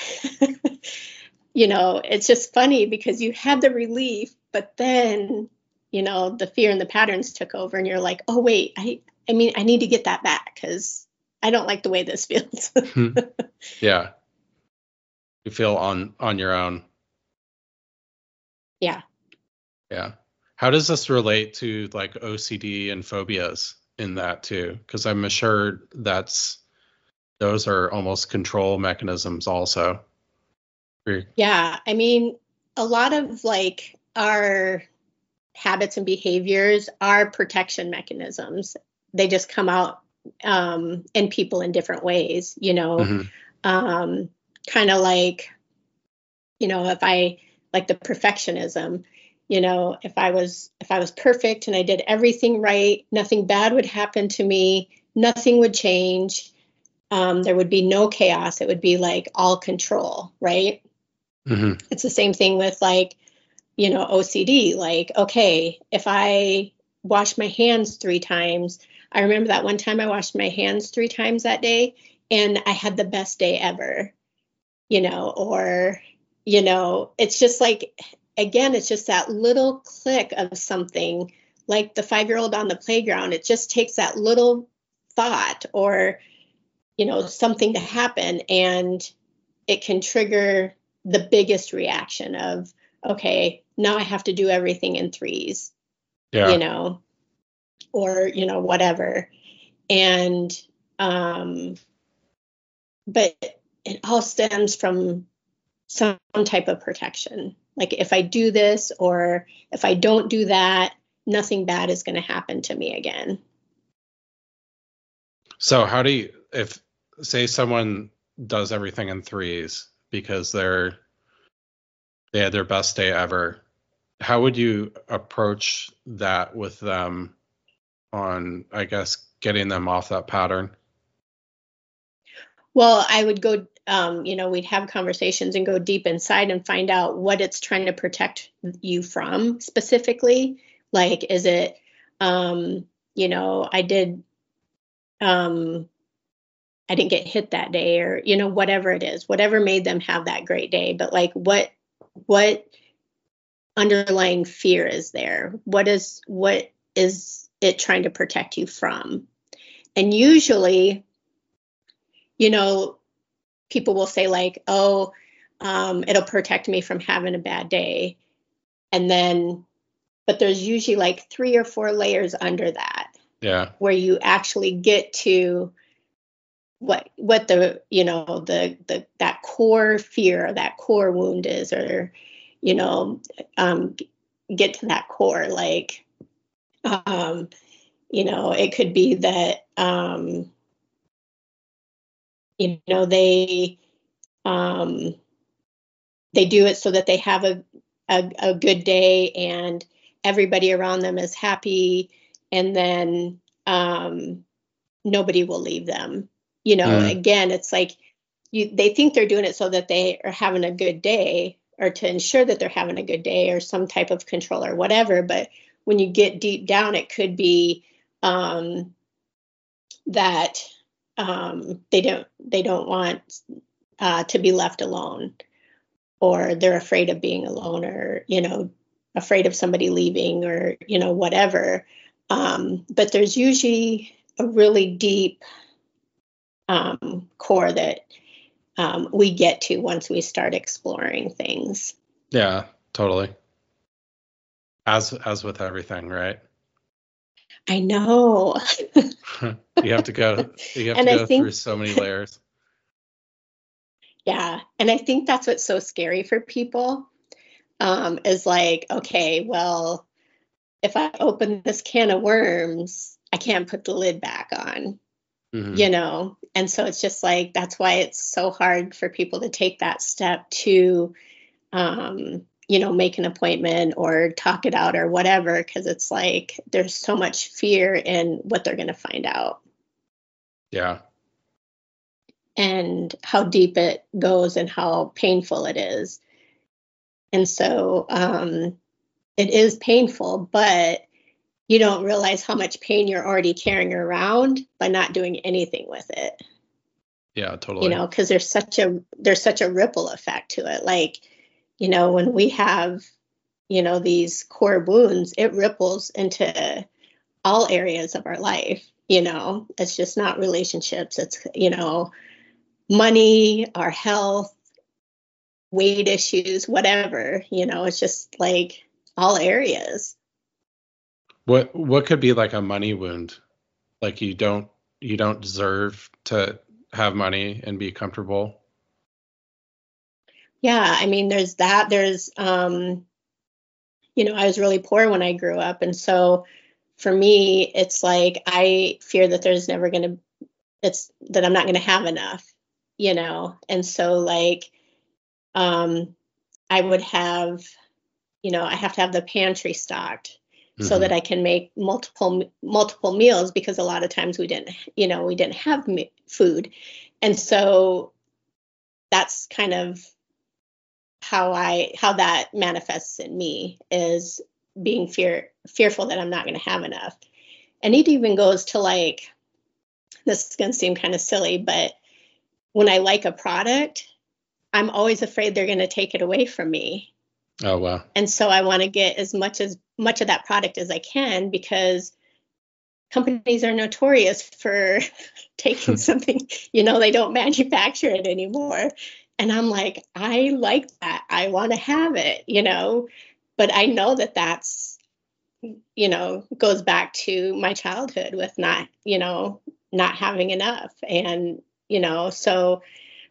it's just funny because you had the relief, but then, the fear and the patterns took over and you're like, oh wait, I need to get that back because I don't like the way this feels. Yeah. You feel on your own. Yeah. Yeah. How does this relate to like OCD and phobias in that too? Because I'm sure those are almost control mechanisms also. Yeah. A lot of like our habits and behaviors are protection mechanisms. They just come out in people in different ways, kind of like, if I like the perfectionism, if I was perfect and I did everything right, nothing bad would happen to me, nothing would change. There would be no chaos. It would be like all control, right? Mm-hmm. It's the same thing with like, OCD. Like, okay, if I wash my hands 3 times, I remember that one time I washed my hands 3 times that day and I had the best day ever, or, it's just like, again, it's just that little click of something like the 5-year-old on the playground. It just takes that little thought or, something to happen, and it can trigger the biggest reaction of, okay, now I have to do everything in 3s, or, whatever. And, but it all stems from some type of protection. Like if I do this, or if I don't do that, nothing bad is going to happen to me again. So how do if say someone does everything in threes because they had their best day ever, how would you approach that with them on, I guess, getting them off that pattern? Well, I would go, we'd have conversations and go deep inside and find out what it's trying to protect you from specifically. Like, is it, I didn't get hit that day, or, whatever it is, whatever made them have that great day. But like, what underlying fear is there? What is it trying to protect you from? And usually, people will say like, oh, it'll protect me from having a bad day. But there's usually like 3 or 4 layers under that. Yeah. Where you actually get to what the, that core fear, or that core wound is, or, get to that core. Like, it could be that, they do it so that they have a good day and everybody around them is happy, and then nobody will leave them. Again, it's like they think they're doing it so that they are having a good day, or to ensure that they're having a good day, or some type of control or whatever. But when you get deep down, it could be that they don't want to be left alone, or they're afraid of being alone, or afraid of somebody leaving, or whatever. But there's usually a really deep core that we get to once we start exploring things. Yeah, totally. As with everything, right? I know. You have to go through so many layers. Yeah. And I think that's what's so scary for people, is like, okay, well, if I open this can of worms, I can't put the lid back on, And so it's just like, that's why it's so hard for people to take that step to, make an appointment or talk it out or whatever, because it's like there's so much fear in what they're going to find out. Yeah. And how deep it goes and how painful it is. And so it is painful, but you don't realize how much pain you're already carrying around by not doing anything with it. Yeah, totally. Because there's such a ripple effect to it. Like, when we have, these core wounds, it ripples into all areas of our life. It's just not relationships. It's, money, our health, weight issues, whatever, it's just like all areas. What could be like a money wound? Like you don't deserve to have money and be comfortable. Yeah, I mean, there's that. There's, I was really poor when I grew up. And so for me, it's like, I fear that that I'm not going to have enough, And so like, I would have, I have to have the pantry stocked so that I can make multiple meals, because a lot of times we didn't have food. And so that's kind of how that manifests in me, is being fearful that I'm not going to have enough. And it even goes to like, this is going to seem kind of silly, but when I like a product, I'm always afraid they're going to take it away from me. Oh, wow. And so I want to get as much of that product as I can, because companies are notorious for taking something, they don't manufacture it anymore. And I'm like, I like that. I want to have it, but I know that that's, goes back to my childhood with not having enough. And, so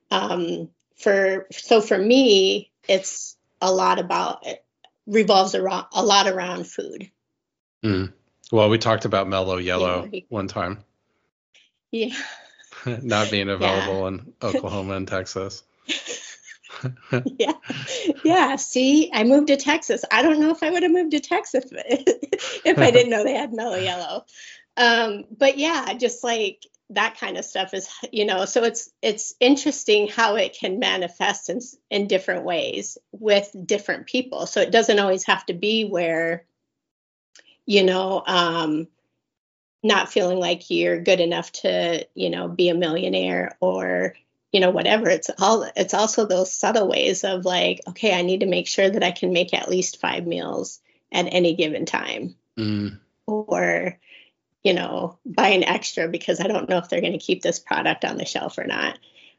for me, it's a lot about, it revolves around a lot around food. Well, we talked about Mellow Yellow one time. Yeah. not being available in Oklahoma and Texas. Yeah. Yeah. See, I moved to Texas. I don't know if I would have moved to Texas if I didn't know they had mellow yellow. But yeah, just like that kind of stuff is, so it's interesting how it can manifest in different ways with different people. So it doesn't always have to be where, not feeling like you're good enough to, be a millionaire or, whatever. It's also those subtle ways of like, okay, I need to make sure that I can make at least 5 meals at any given time. Or, buy an extra because I don't know if they're going to keep this product on the shelf or not.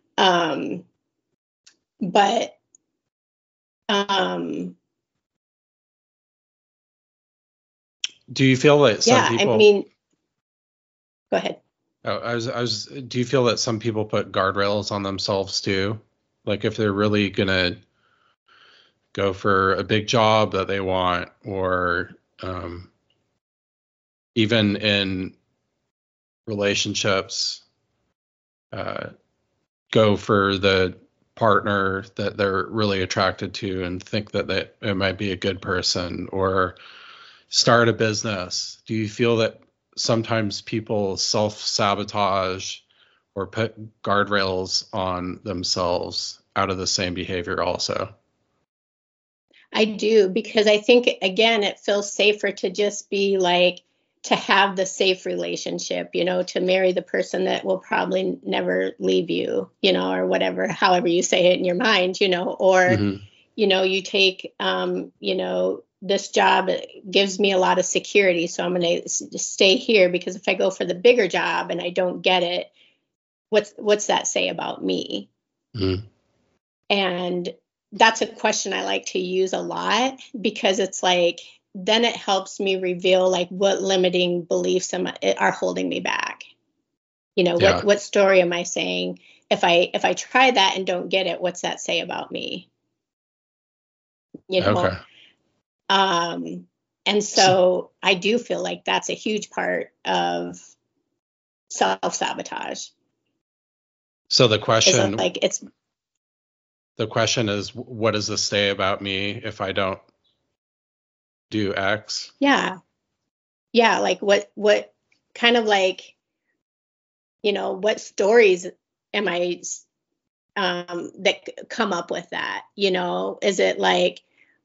Do you feel that some people? I mean, go ahead. Do you feel that some people put guardrails on themselves too? Like if they're really gonna go for a big job that they want, or even in relationships, go for the partner that they're really attracted to and think that it might be a good person, or start a business. Do you feel that sometimes people self-sabotage or put guardrails on themselves out of the same behavior also? I do, because I think, again, it feels safer to just be like, to have the safe relationship, to marry the person that will probably never leave you, or whatever, however you say it in your mind, or, you take, this job gives me a lot of security, so I'm going to stay here, because if I go for the bigger job and I don't get it, what's that say about me? And that's a question I like to use a lot, because it's like, then it helps me reveal like what limiting beliefs are holding me back. What story am I saying? If I try that and don't get it, what's that say about me? Okay. And so I do feel like that's a huge part of self-sabotage. So the question, the question is, what does this say about me if I don't do X? Yeah. Like what kind of like, what stories am I, that come up with that? Is it like,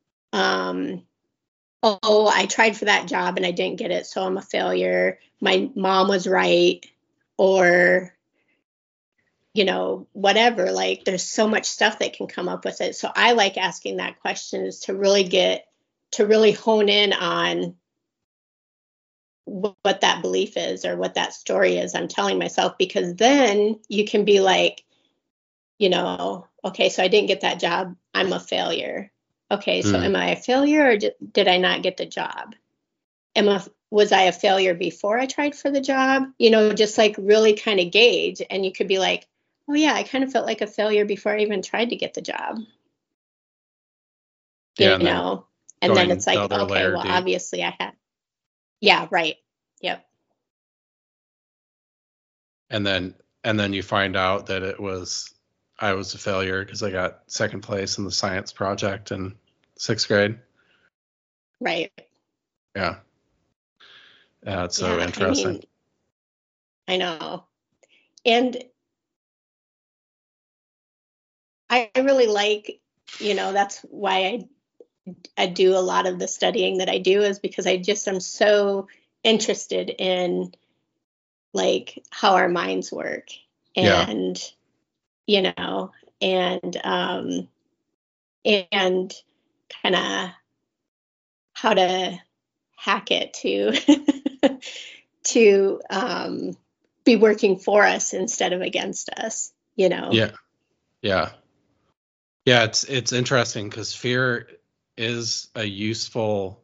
oh, I tried for that job and I didn't get it, so I'm a failure. My mom was right, or, whatever. Like, there's so much stuff that can come up with it. So I like asking that question, is to really hone in on what that belief is, or what that story is I'm telling myself, because then you can be like, okay, so I didn't get that job, I'm a failure. Okay, so am I a failure, or did I not get the job? Was I a failure before I tried for the job? Just like really kind of gauge. And you could be like, oh yeah, I kind of felt like a failure before I even tried to get the job. And then it's like, okay, well, obviously I had. Yeah, right. Yep. And then you find out that I was a failure because I got second place in the science project in 6th grade. Right. Yeah. It's so interesting. I know. And I really like, that's why I do a lot of the studying that I do, is because I'm so interested in like how our minds work, and and kind of how to hack it to be working for us instead of against us. Yeah. It's interesting, because fear is a useful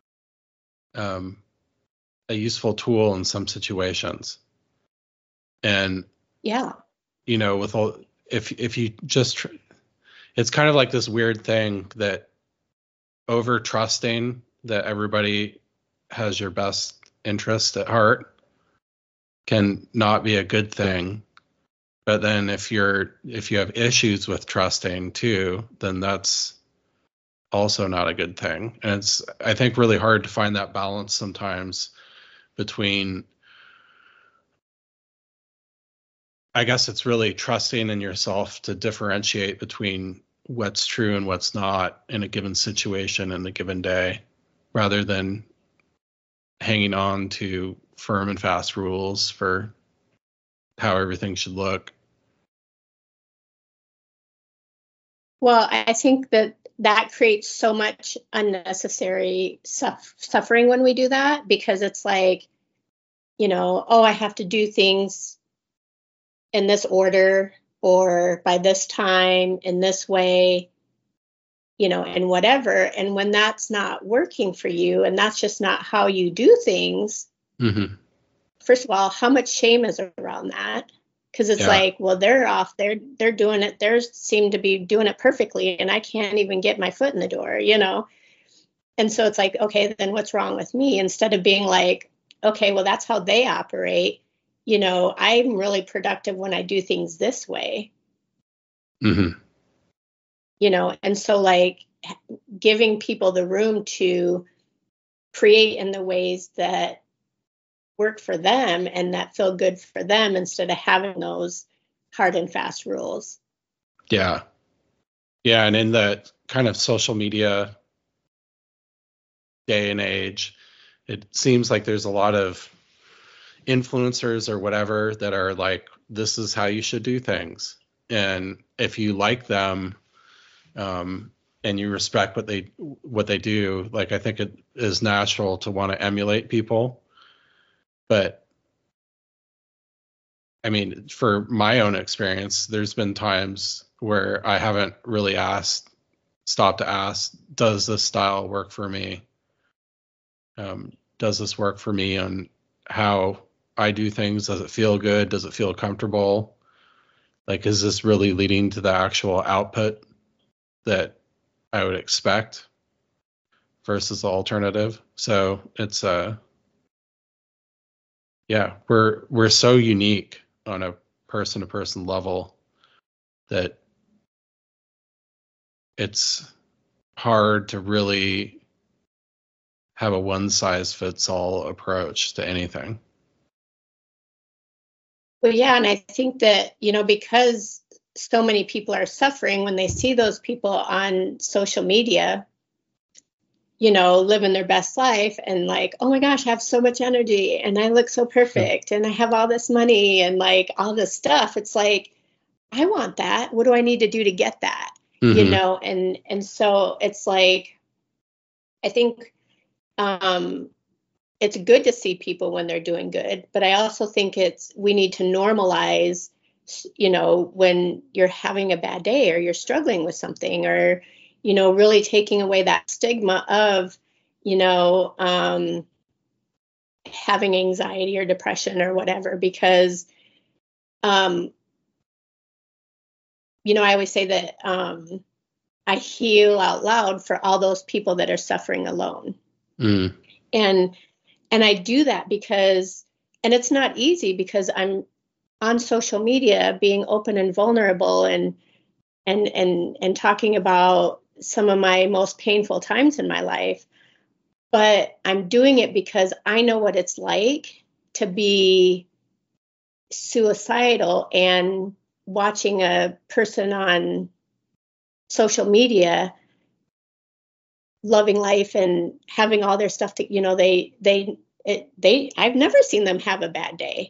tool in some situations. And with all, if you just, it's kind of like this weird thing that over trusting that everybody has your best interest at heart can not be a good thing, But then if you have issues with trusting too, then that's also not a good thing. And it's, I think, really hard to find that balance sometimes between, I guess it's really trusting in yourself to differentiate between what's true and what's not in a given situation in a given day, rather than hanging on to firm and fast rules for how everything should look. Well, I think that creates so much unnecessary suffering when we do that, because it's like, oh, I have to do things in this order or by this time in this way, and whatever. And when that's not working for you and that's just not how you do things, Mm-hmm. First of all, how much shame is around that? Because it's like, well, they're off, they're doing it, they seem to be doing it perfectly, and I can't even get my foot in the door, And so it's like, okay, then what's wrong with me? Instead of being like, okay, well, that's how they operate. I'm really productive when I do things this way. Mm-hmm. And so like giving people the room to create in the ways that work for them and that feel good for them, instead of having those hard and fast rules. Yeah. And in the kind of social media day and age, it seems like there's a lot of influencers or whatever that are like, this is how you should do things. And if you like them, and you respect what they do, like, I think it is natural to want to emulate people. But I mean, for my own experience, there's been times where I haven't really stopped to ask, does this style work for me? Does this work for me on how I do things? Does it feel good? Does it feel comfortable? Like, is this really leading to the actual output that I would expect versus the alternative? So it's we're so unique on a person to person level that it's hard to really have a one size fits all approach to anything. Well, yeah, and I think that, because so many people are suffering, when they see those people on social media, living their best life and like, oh my gosh, I have so much energy and I look so perfect and I have all this money and like all this stuff. It's like, I want that. What do I need to do to get that? Mm-hmm. And so it's like, I think it's good to see people when they're doing good, but I also think we need to normalize, when you're having a bad day or you're struggling with something, or, really taking away that stigma of, having anxiety or depression or whatever, because, I always say that I heal out loud for all those people that are suffering alone. Mm. And I do that because, and it's not easy because I'm on social media being open and vulnerable and talking about some of my most painful times in my life. But I'm doing it because I know what it's like to be suicidal and watching a person on social media loving life and having all their stuff to, I've never seen them have a bad day,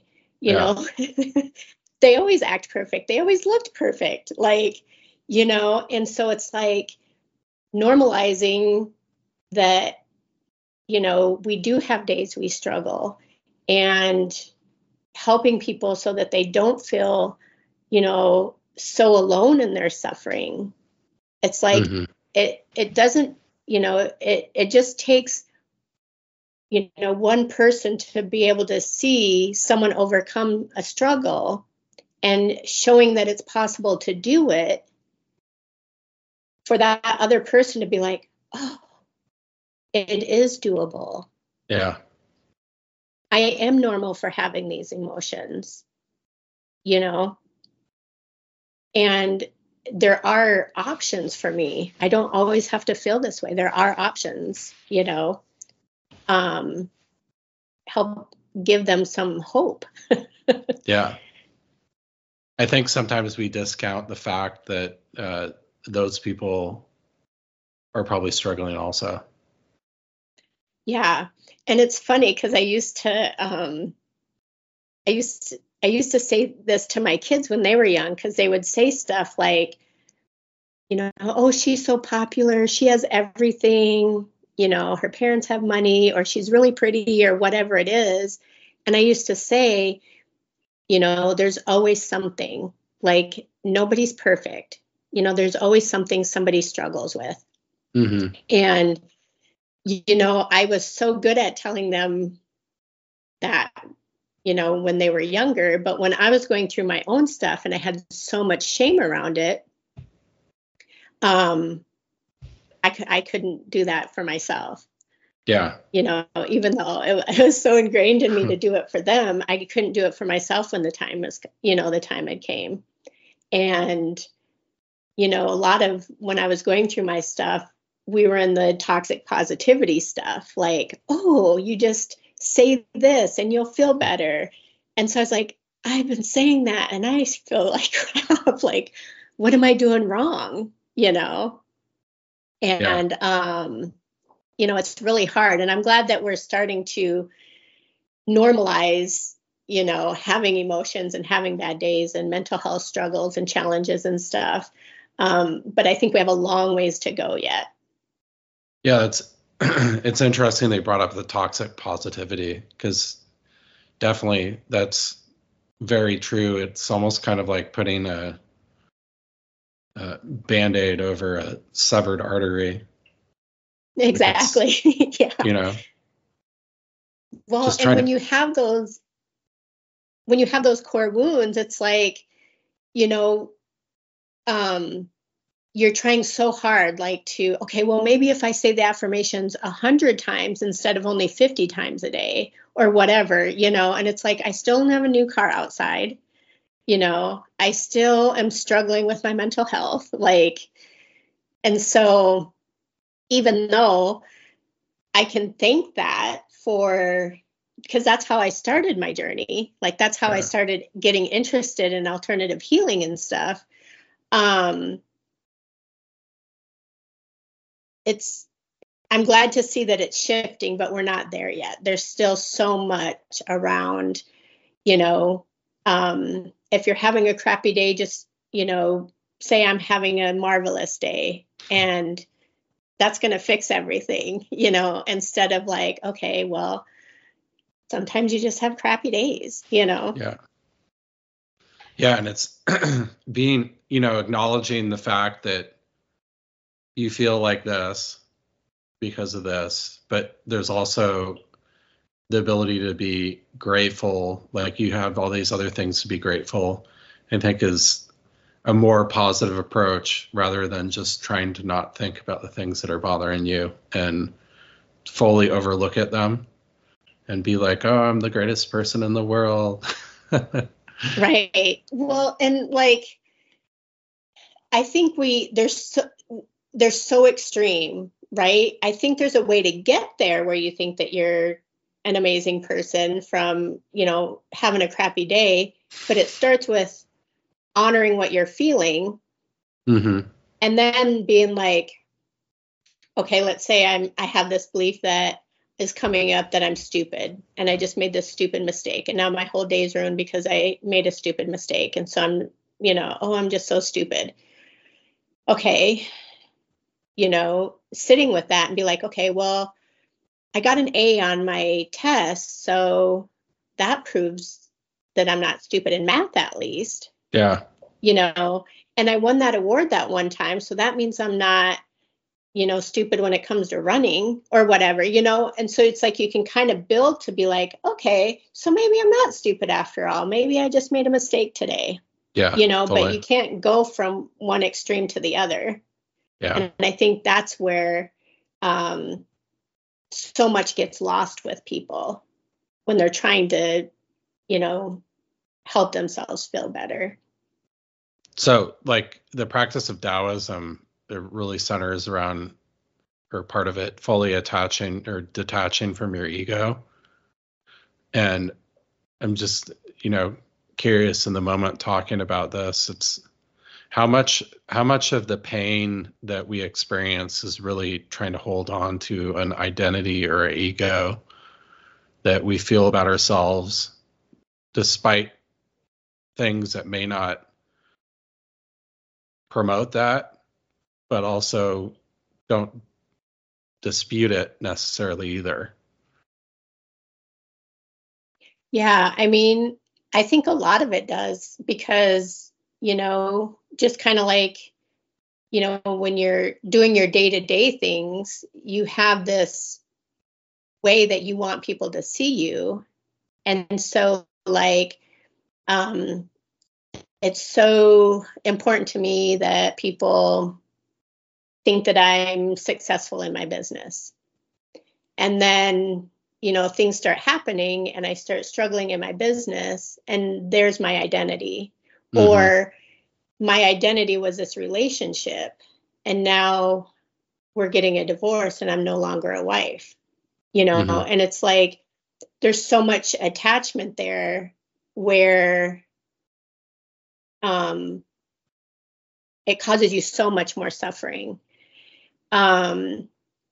They always act perfect. They always looked perfect, and so it's like normalizing that, we do have days we struggle, and helping people so that they don't feel, so alone in their suffering. It's like, Mm-hmm. it doesn't, it just takes, one person to be able to see someone overcome a struggle and showing that it's possible to do it, for that other person to be like, oh, it is doable. Yeah. I am normal for having these emotions, And there are options for me. I don't always have to feel this way. There are options, help give them some hope. Yeah. I think sometimes we discount the fact that those people are probably struggling also. Yeah. And it's funny because I used to say this to my kids when they were young, because they would say stuff like, oh, she's so popular, she has everything, her parents have money, or she's really pretty, or whatever it is. And I used to say, there's always something, like nobody's perfect. There's always something somebody struggles with. Mm-hmm. And, I was so good at telling them that, when they were younger, but when I was going through my own stuff and I had so much shame around it, I couldn't do that for myself. Yeah. Even though it was so ingrained in me to do it for them, I couldn't do it for myself when the time had came. And, a lot of when I was going through my stuff, we were in the toxic positivity stuff, like, oh, you just say this and you'll feel better. And so I was like, I've been saying that and I feel like crap. Like, what am I doing wrong? And, it's really hard. And I'm glad that we're starting to normalize, having emotions and having bad days and mental health struggles and challenges and stuff. But I think we have a long ways to go yet. Yeah, it's interesting they brought up the toxic positivity, because definitely that's very true. It's almost kind of like putting a Band-Aid over a severed artery. Exactly. Yeah. Well, and when you have those core wounds, it's like, you're trying so hard, like okay, well, maybe if I say the affirmations 100 times instead of only 50 times a day or whatever, and it's like, I still don't have a new car outside. I still am struggling with my mental health. And so even though I can thank that because that's how I started my journey. Like, that's how I started getting interested in alternative healing and stuff. I'm glad to see that it's shifting, but we're not there yet. There's still so much around, if you're having a crappy day, just, say I'm having a marvelous day, and that's going to fix everything, instead of like, okay, well, sometimes you just have crappy days, Yeah. Yeah. And it's being, acknowledging the fact that you feel like this because of this, but there's also the ability to be grateful. Like, you have all these other things to be grateful, I think, is a more positive approach, rather than just trying to not think about the things that are bothering you and fully overlook at them and be like, oh, I'm the greatest person in the world. Right. Well, and like, I think they're so extreme, right? I think there's a way to get there where you think that you're an amazing person from, having a crappy day, but it starts with honoring what you're feeling. Mm-hmm. And then being like, okay, let's say I have this belief that is coming up that I'm stupid and I just made this stupid mistake. And now my whole day is ruined because I made a stupid mistake. And so I'm, I'm just so stupid. Okay. Sitting with that and be like, okay, well, I got an A on my test. So that proves that I'm not stupid in math, at least. Yeah. And I won that award that one time. So that means I'm not, stupid when it comes to running or whatever, and so it's like you can kind of build to be like, okay, so maybe I'm not stupid after all. Maybe I just made a mistake today. Yeah. Totally. But you can't go from one extreme to the other. Yeah. And I think that's where so much gets lost with people when they're trying to, help themselves feel better. So, like, the practice of Taoism, it really centers around, or part of it, fully attaching or detaching from your ego. And I'm just, curious in the moment talking about this. It's how much of the pain that we experience is really trying to hold on to an identity or an ego that we feel about ourselves, despite things that may not promote that, but also don't dispute it necessarily either. Yeah, I mean, I think a lot of it does because, just kind of like, when you're doing your day-to-day things, you have this way that you want people to see you. And so, like, it's so important to me that people think that I'm successful in my business. And then, things start happening and I start struggling in my business, and there's my identity. Mm-hmm. Or my identity was this relationship, and now we're getting a divorce and I'm no longer a wife, mm-hmm. And it's like, there's so much attachment there where it causes you so much more suffering. I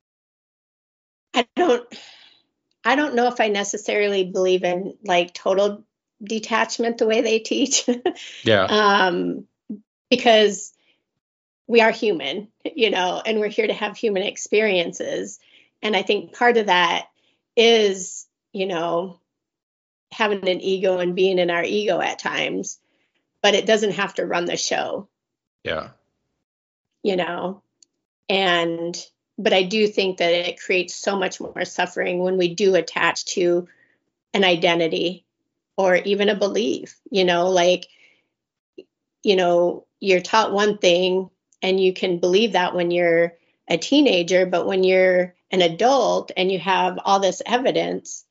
don't know if I necessarily believe in like total detachment the way they teach. Yeah. Because we are human, and we're here to have human experiences. And I think part of that is, having an ego and being in our ego at times, but it doesn't have to run the show. Yeah. But I do think that it creates so much more suffering when we do attach to an identity or even a belief, you're taught one thing and you can believe that when you're a teenager, but when you're an adult and you have all this evidence,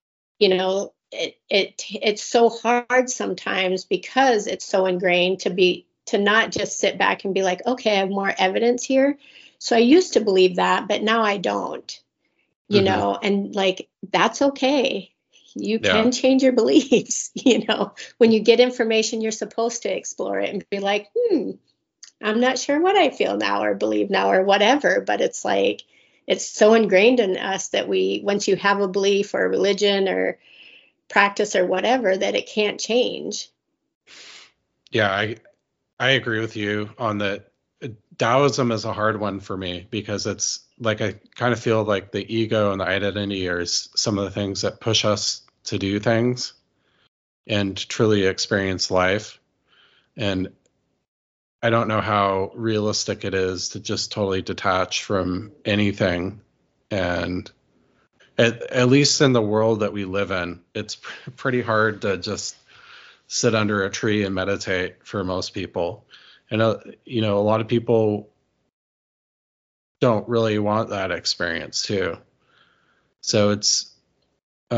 it's so hard sometimes because it's so ingrained to not just sit back and be like, okay, I have more evidence here. So I used to believe that, but now I don't, mm-hmm. And like, that's okay. You can change your beliefs, when you get information, you're supposed to explore it and be like, I'm not sure what I feel now or believe now or whatever, but it's like, it's so ingrained in us that once you have a belief or a religion or practice or whatever, that it can't change. Yeah, I agree with you on that. Taoism is a hard one for me because it's like, I kind of feel like the ego and the identity are some of the things that push us to do things and truly experience life. And I don't know how realistic it is to just totally detach from anything. And at least in the world that we live in, it's pretty hard to just sit under a tree and meditate for most people. And, a lot of people don't really want that experience too. So it's, I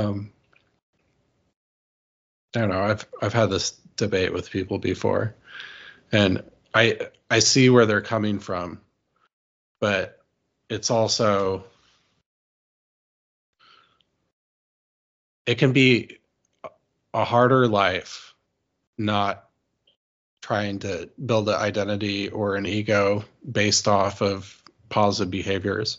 don't know, I've had this debate with people before, and I see where they're coming from, but it's also, it can be a harder life not trying to build an identity or an ego based off of positive behaviors.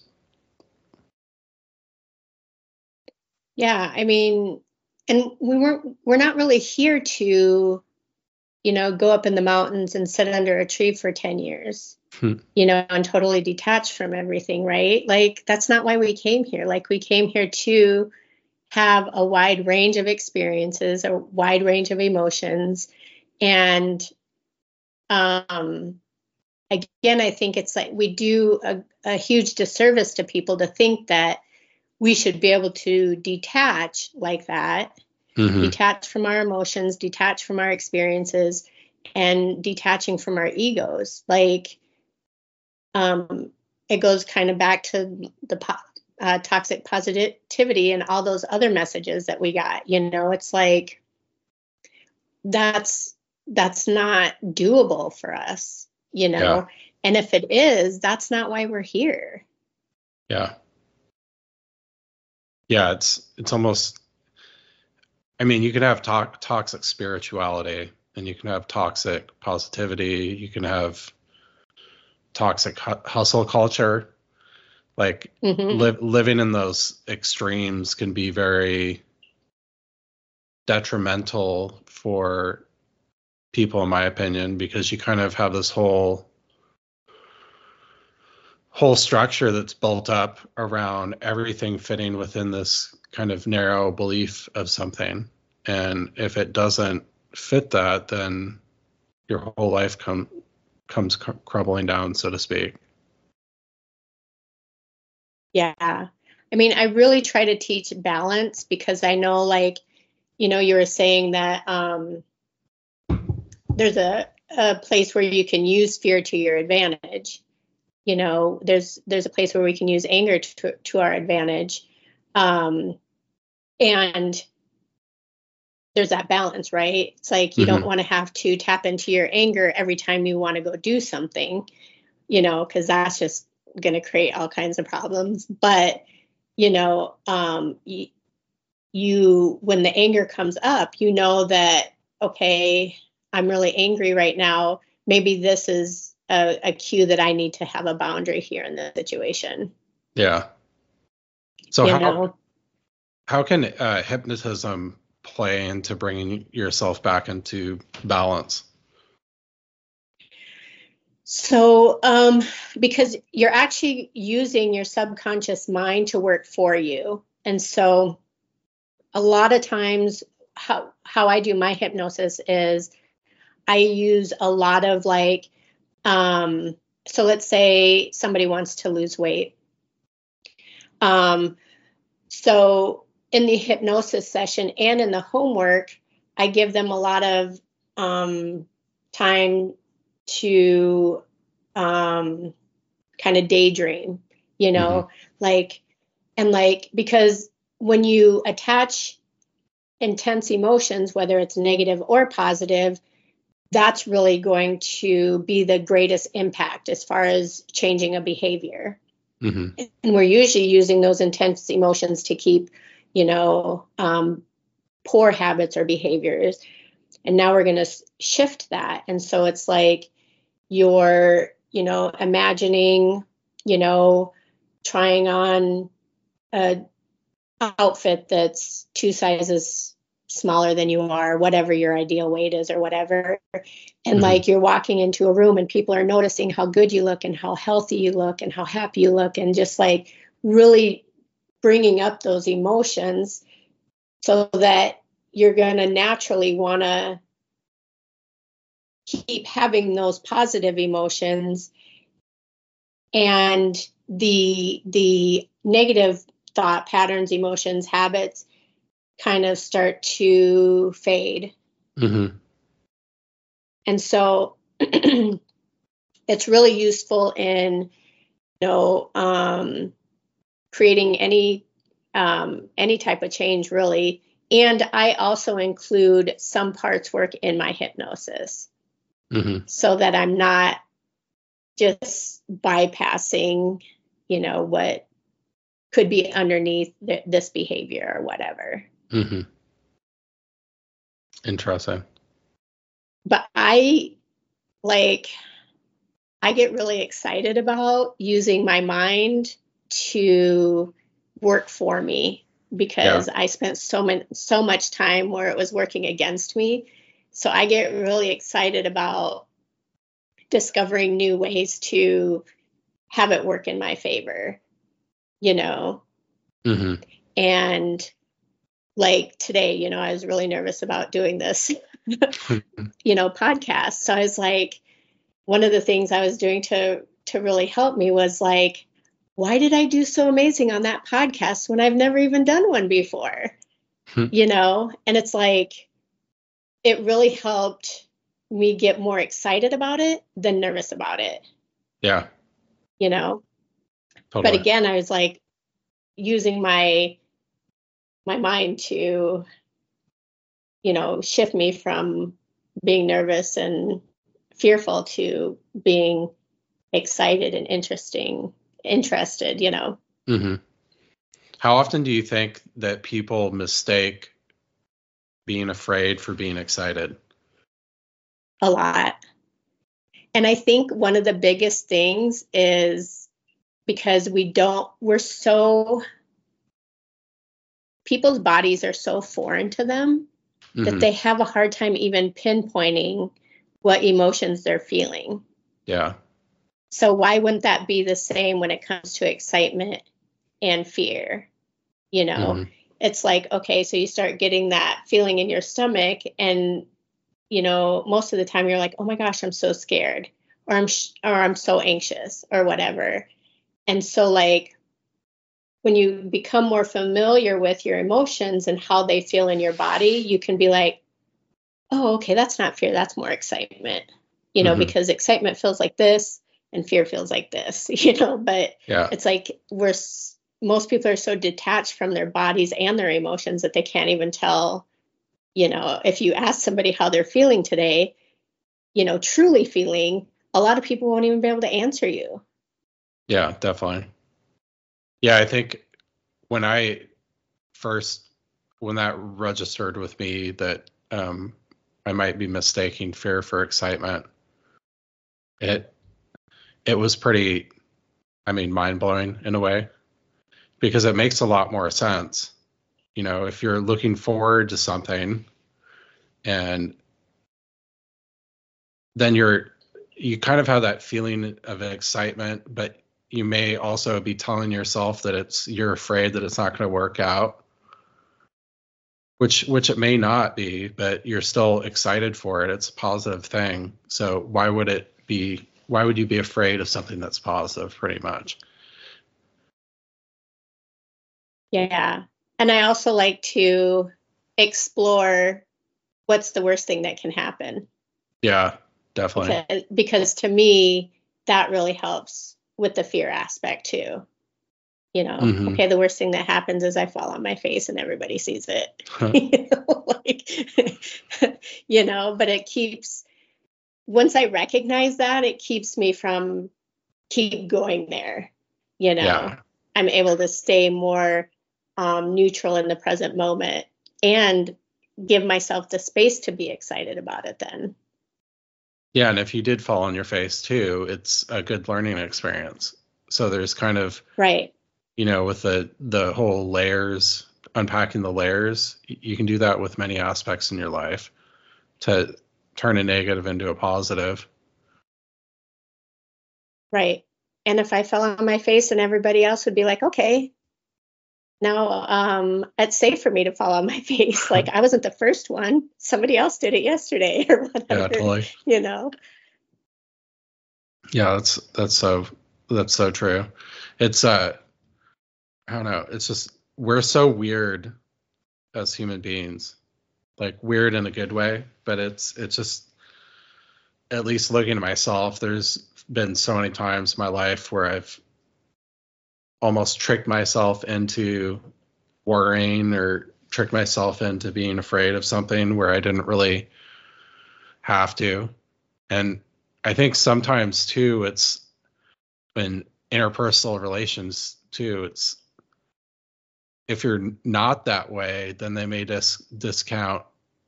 Yeah, I mean, and we're not really here to, go up in the mountains and sit under a tree for 10 years, and totally detached from everything, right? Like, that's not why we came here. Like, we came here to have a wide range of experiences, a wide range of emotions. And again, I think it's like we do a huge disservice to people to think that we should be able to detach like that, mm-hmm. detach from our emotions, detach from our experiences, and detaching from our egos. Like, it goes kind of back to the toxic positivity and all those other messages that we got. It's like, that's that's not doable for us, you know? Yeah. And if it is, that's not why we're here. Yeah. Yeah. It's almost, I mean, you can have toxic spirituality, and you can have toxic positivity. You can have toxic hustle culture. Like living in those extremes can be very detrimental for people, in my opinion, because you kind of have this whole structure that's built up around everything fitting within this kind of narrow belief of something. And if it doesn't fit that, then your whole life comes crumbling down, so to speak. Yeah. I mean, I really try to teach balance, because I know, like, you know, you were saying that there's a place where you can use fear to your advantage. You know, there's a place where we can use anger to our advantage. And there's that balance, right? It's like you don't want to have to tap into your anger every time you want to go do something, you know, because that's just going to create all kinds of problems. But, you know, you when the anger comes up, you know that, okay, I'm really angry right now. Maybe this is a cue that I need to have a boundary here in this situation. Yeah. So you how can hypnotism play into bringing yourself back into balance? So, because you're actually using your subconscious mind to work for you. And so a lot of times how I do my hypnosis is I use a lot of like, so let's say somebody wants to lose weight. So in the hypnosis session and in the homework, I give them a lot of time to kind of daydream, you know, because when you attach intense emotions, whether it's negative or positive, that's really going to be the greatest impact as far as changing a behavior. And we're usually using those intense emotions to keep, you know, poor habits or behaviors. And now we're going to shift that. And so it's like you're, you know, imagining, you know, trying on a outfit that's 2 sizes smaller than you are, whatever your ideal weight is or whatever. And like you're walking into a room and people are noticing how good you look and how healthy you look and how happy you look, and just like really bringing up those emotions so that you're going to naturally want to keep having those positive emotions, and the negative thought patterns, emotions, habits kind of start to fade. And so it's really useful in, you know, creating any type of change, really. And I also include some parts work in my hypnosis so that I'm not just bypassing, you know, what could be underneath this behavior or whatever. Interesting. But I get really excited about using my mind to work for me, because I spent so much time where it was working against me. So I get really excited about discovering new ways to have it work in my favor, you know. And like today, you know, I was really nervous about doing this, you know, podcast. So I was like, one of the things I was doing to really help me was like, why did I do so amazing on that podcast when I've never even done one before? You know, and it's like, it really helped me get more excited about it than nervous about it. Yeah. You know, Totally. But again, I was like using my mind to, you know, shift me from being nervous and fearful to being excited and interested, you know. Mm-hmm. How often do you think that people mistake being afraid for being excited? A lot. And I think one of the biggest things is because people's bodies are so foreign to them that they have a hard time even pinpointing what emotions they're feeling. Yeah. So why wouldn't that be the same when it comes to excitement and fear? You know, it's like, okay, so you start getting that feeling in your stomach, and, you know, most of the time you're like, oh my gosh, I'm so scared, or I'm so anxious, or whatever. And so, like, when you become more familiar with your emotions and how they feel in your body, you can be like, oh, okay, that's not fear, that's more excitement, you know, because excitement feels like this and fear feels like this, you know. But it's like most people are so detached from their bodies and their emotions that they can't even tell, you know, if you ask somebody how they're feeling today, you know, truly feeling, a lot of people won't even be able to answer you. Yeah, definitely. Yeah, I think when that registered with me that I might be mistaking fear for excitement, it was pretty, mind-blowing in a way, because it makes a lot more sense. You know, if you're looking forward to something, and then you kind of have that feeling of excitement, but you may also be telling yourself that you're afraid that it's not going to work out, which it may not be, but you're still excited for it. It's a positive thing. So why would you be afraid of something that's positive, pretty much? Yeah. And I also like to explore what's the worst thing that can happen. Yeah, definitely. Because to me, that really helps with the fear aspect too. You know, okay, the worst thing that happens is I fall on my face and everybody sees it. You know, like, you know, but once I recognize that, it keeps me from keep going there. You know, Yeah. I'm able to stay more neutral in the present moment and give myself the space to be excited about it then. Yeah, and if you did fall on your face too, it's a good learning experience. So there's kind of, right, you know, with the whole layers, unpacking the layers, you can do that with many aspects in your life to turn a negative into a positive. Right. And if I fell on my face, and everybody else would be like, okay, now it's safe for me to fall on my face. Like, I wasn't the first one. Somebody else did it yesterday or whatever. Yeah, totally. You know? Yeah, that's so true. It's I don't know, it's just we're so weird as human beings. Like, weird in a good way, but it's just, at least looking at myself, there's been so many times in my life where I've almost tricked myself into worrying, or tricked myself into being afraid of something where I didn't really have to. And I think sometimes too, it's in interpersonal relations too, it's, if you're not that way, then they may discount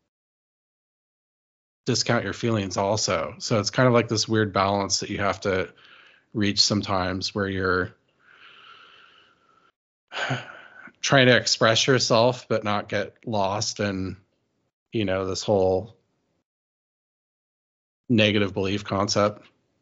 your feelings also. So it's kind of like this weird balance that you have to reach sometimes, where you're trying to express yourself but not get lost in, you know, this whole negative belief concept.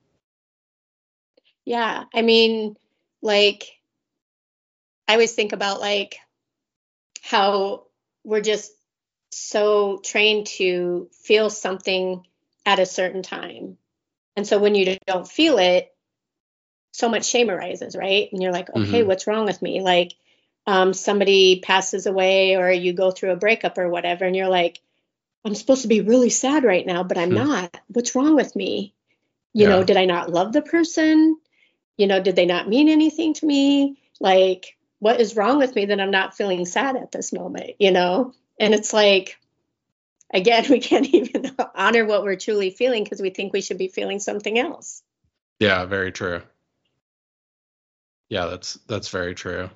Yeah. I mean, like, I always think about like how we're just so trained to feel something at a certain time. And so when you don't feel it, so much shame arises, right? And you're like, okay, what's wrong with me? Like, somebody passes away, or you go through a breakup or whatever, and you're like, I'm supposed to be really sad right now, but I'm not. What's wrong with me? You know, did I not love the person? You know, did they not mean anything to me? Like, what is wrong with me that I'm not feeling sad at this moment, you know? And it's like, again, we can't even honor what we're truly feeling because we think we should be feeling something else. Yeah, very true. Yeah, that's very true.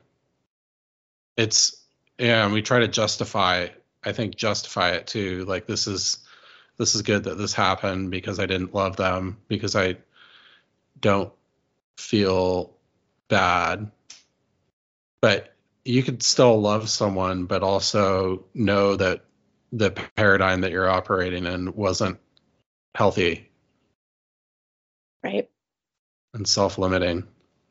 And we try to justify it too. Like this is good that this happened because I didn't love them, because I don't feel bad. But you could still love someone, but also know that the paradigm that you're operating in wasn't healthy. Right. And self-limiting.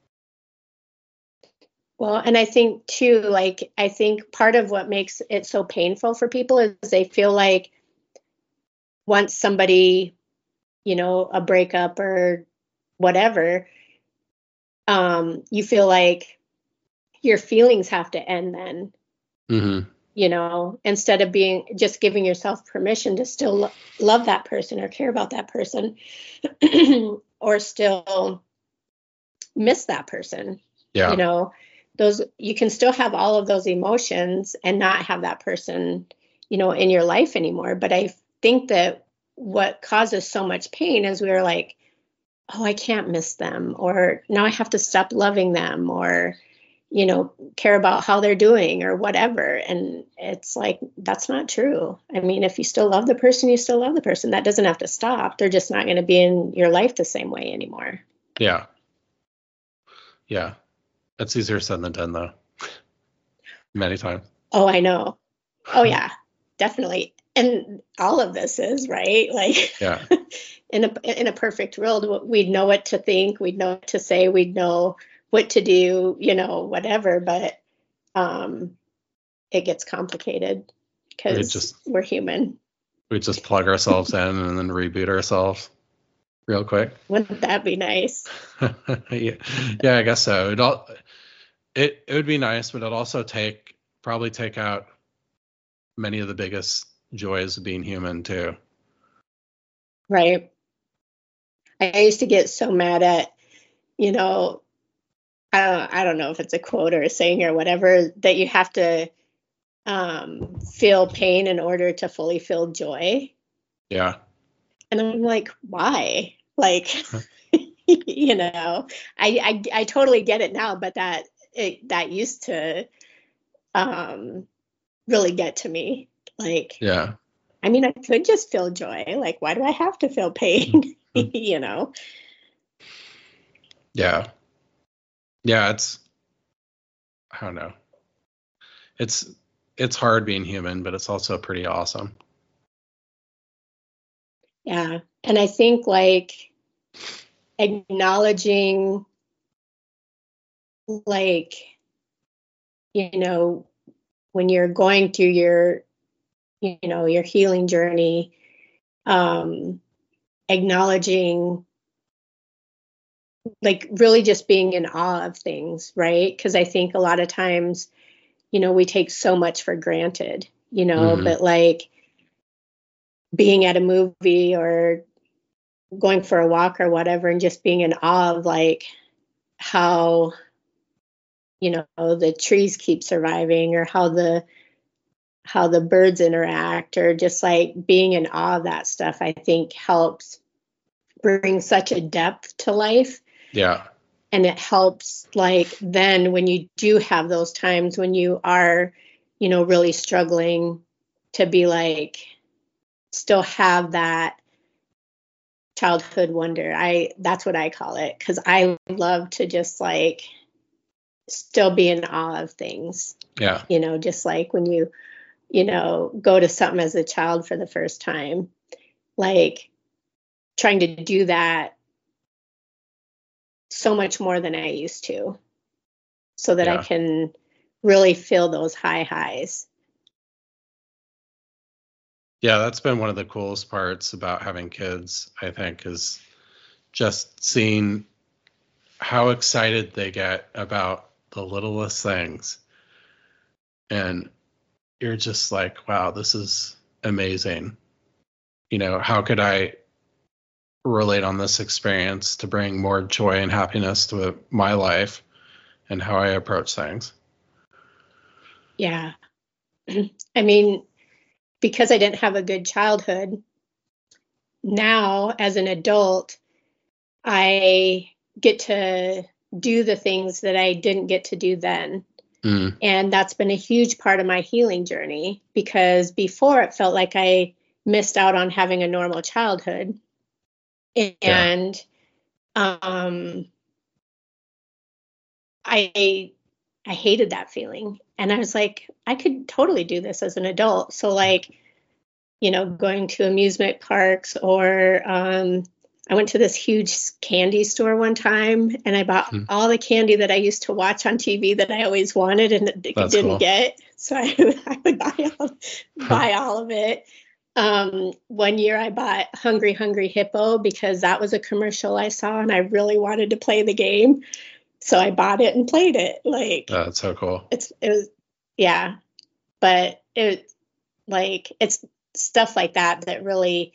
Well, and I think too, like, I think part of what makes it so painful for people is they feel like once somebody, a breakup or whatever, you feel like your feelings have to end then, instead of just giving yourself permission to still love that person or care about that person or still miss that person. Yeah. You can still have all of those emotions and not have that person, in your life anymore. But I think that what causes so much pain is we're like, oh, I can't miss them, or now I have to stop loving them, or, care about how they're doing or whatever. And it's like, that's not true. I mean, if you still love the person, you still love the person. That doesn't have to stop. They're just not going to be in your life the same way anymore. Yeah. Yeah. That's easier said than done, though. Many times. Oh, I know. Oh, yeah, definitely. And all of this is right. Like, yeah. in a perfect world, we'd know what to think, we'd know what to say, we'd know what to do, whatever. But it gets complicated because we're human. We just plug ourselves in and then reboot ourselves real quick. Wouldn't that be nice? Yeah, I guess so. It would be nice, but it'd also probably take out many of the biggest joys of being human too. Right. I used to get so mad at, I don't know if it's a quote or a saying or whatever, that you have to feel pain in order to fully feel joy. Yeah. And I'm like, why? Like, I totally get it now, but that used to really get to me. Like, yeah. I mean, I could just feel joy. Like, why do I have to feel pain? Yeah. Yeah, I don't know. It's hard being human, but it's also pretty awesome. Yeah. And I think like acknowledging like, when you're going through your healing journey, acknowledging like really just being in awe of things, right? Because I think a lot of times, we take so much for granted, but like being at a movie or going for a walk or whatever, and just being in awe of like how, the trees keep surviving, or how the birds interact, or just like being in awe of that stuff, I think helps bring such a depth to life. Yeah. And it helps, like, then when you do have those times when you are, really struggling, to be like, still have that childhood wonder. That's what I call it. 'Cause I love to just like still be in awe of things. Yeah. Just like when you, go to something as a child for the first time, like trying to do that so much more than I used to, so that I can really feel those high highs. Yeah, that's been one of the coolest parts about having kids, I think, is just seeing how excited they get about the littlest things. And you're just like, wow, this is amazing. How could I relate on this experience to bring more joy and happiness to my life and how I approach things? Yeah. I mean, because I didn't have a good childhood, now as an adult, I get to do the things that I didn't get to do then. And that's been a huge part of my healing journey, because before it felt like I missed out on having a normal childhood. And I hated that feeling. And I was like, I could totally do this as an adult. So like, you know, going to amusement parks, or I went to this huge candy store one time, and I bought all the candy that I used to watch on TV that I always wanted and didn't get. So I would buy all of it. One year I bought Hungry Hungry Hippo because that was a commercial I saw and I really wanted to play the game. So I bought it and played it. Like, oh, that's so cool. It was, yeah. But it's stuff like that that really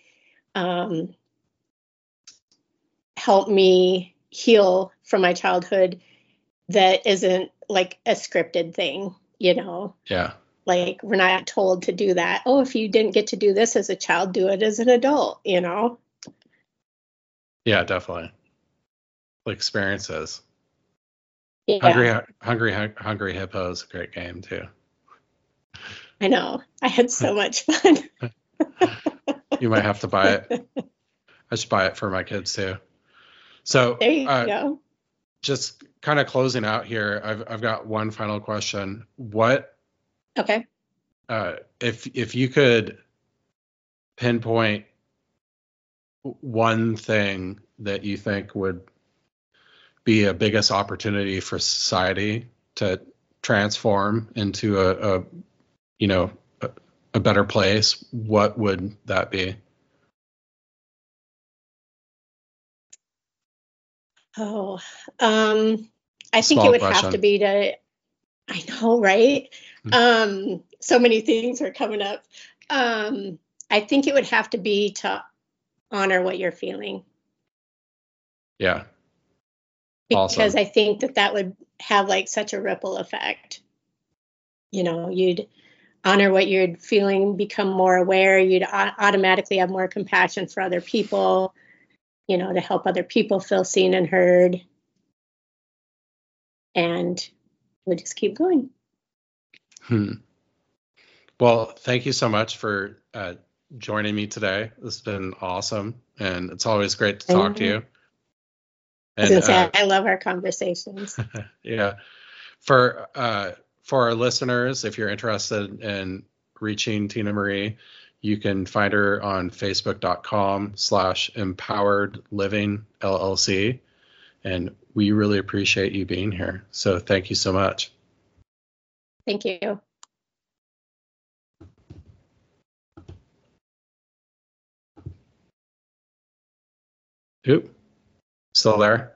helped me heal from my childhood, that isn't like a scripted thing, you know? Yeah. Like, we're not told to do that. Oh, if you didn't get to do this as a child, do it as an adult, you know? Yeah, definitely. Like experiences. Yeah. Hungry Hippo is a great game too. I know. I had so much fun. You might have to buy it. I should buy it for my kids too. So there you go. Just kind of closing out here, I've got one final question. What? Okay. If you could pinpoint one thing that you think would be a biggest opportunity for society to transform into a better place, what would that be? Oh, I think it would have to be I know, right? So many things are coming up. I think it would have to be to honor what you're feeling. Yeah. Because awesome. I think that would have like such a ripple effect. You know, you'd honor what you're feeling, become more aware, you'd automatically have more compassion for other people, you know, to help other people feel seen and heard. And we'll just keep going. Well, thank you so much for joining me today. This has been awesome. And it's always great to talk to you. And, I love our conversations. Yeah. For our listeners, if you're interested in reaching Tina Marie, you can find her on facebook.com/empoweredlivingllc. And we really appreciate you being here. So thank you so much. Thank you. Oop. Still there?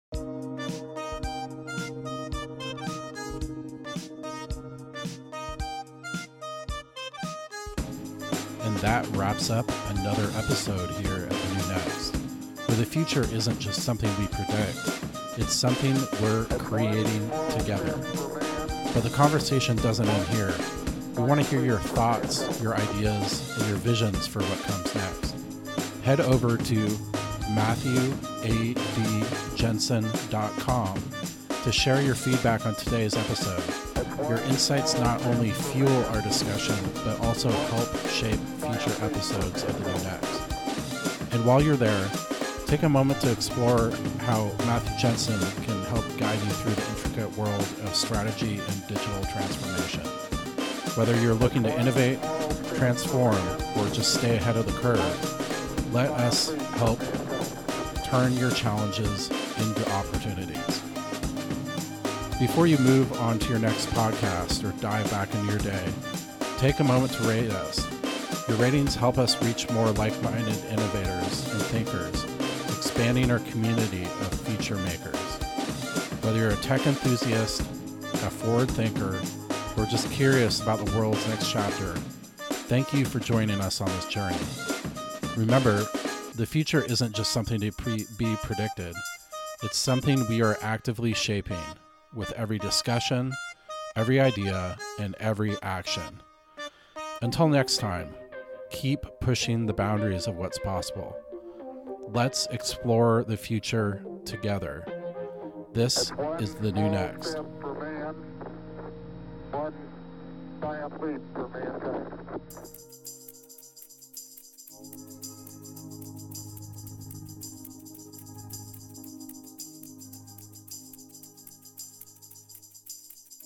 And that wraps up another episode here at The New Next, where the future isn't just something we predict, it's something we're creating together. But the conversation doesn't end here. We want to hear your thoughts, your ideas, and your visions for what comes next. Head over to MatthewADJensen.com to share your feedback on today's episode. Your insights not only fuel our discussion, but also help shape future episodes of The New Next. And while you're there, take a moment to explore how Matthew Jensen can help guide you through the intricate world of strategy and digital transformation. Whether you're looking to innovate, transform, or just stay ahead of the curve, let us help turn your challenges into opportunities. Before you move on to your next podcast or dive back into your day, take a moment to rate us. Your ratings help us reach more like-minded innovators and thinkers, expanding our community of future makers. Whether you're a tech enthusiast, a forward thinker, or just curious about the world's next chapter, thank you for joining us on this journey. Remember, the future isn't just something to be predicted. It's something we are actively shaping with every discussion, every idea, and every action. Until next time, keep pushing the boundaries of what's possible. Let's explore the future together. This is The New Next. Per man, 1 giant leap for mankind.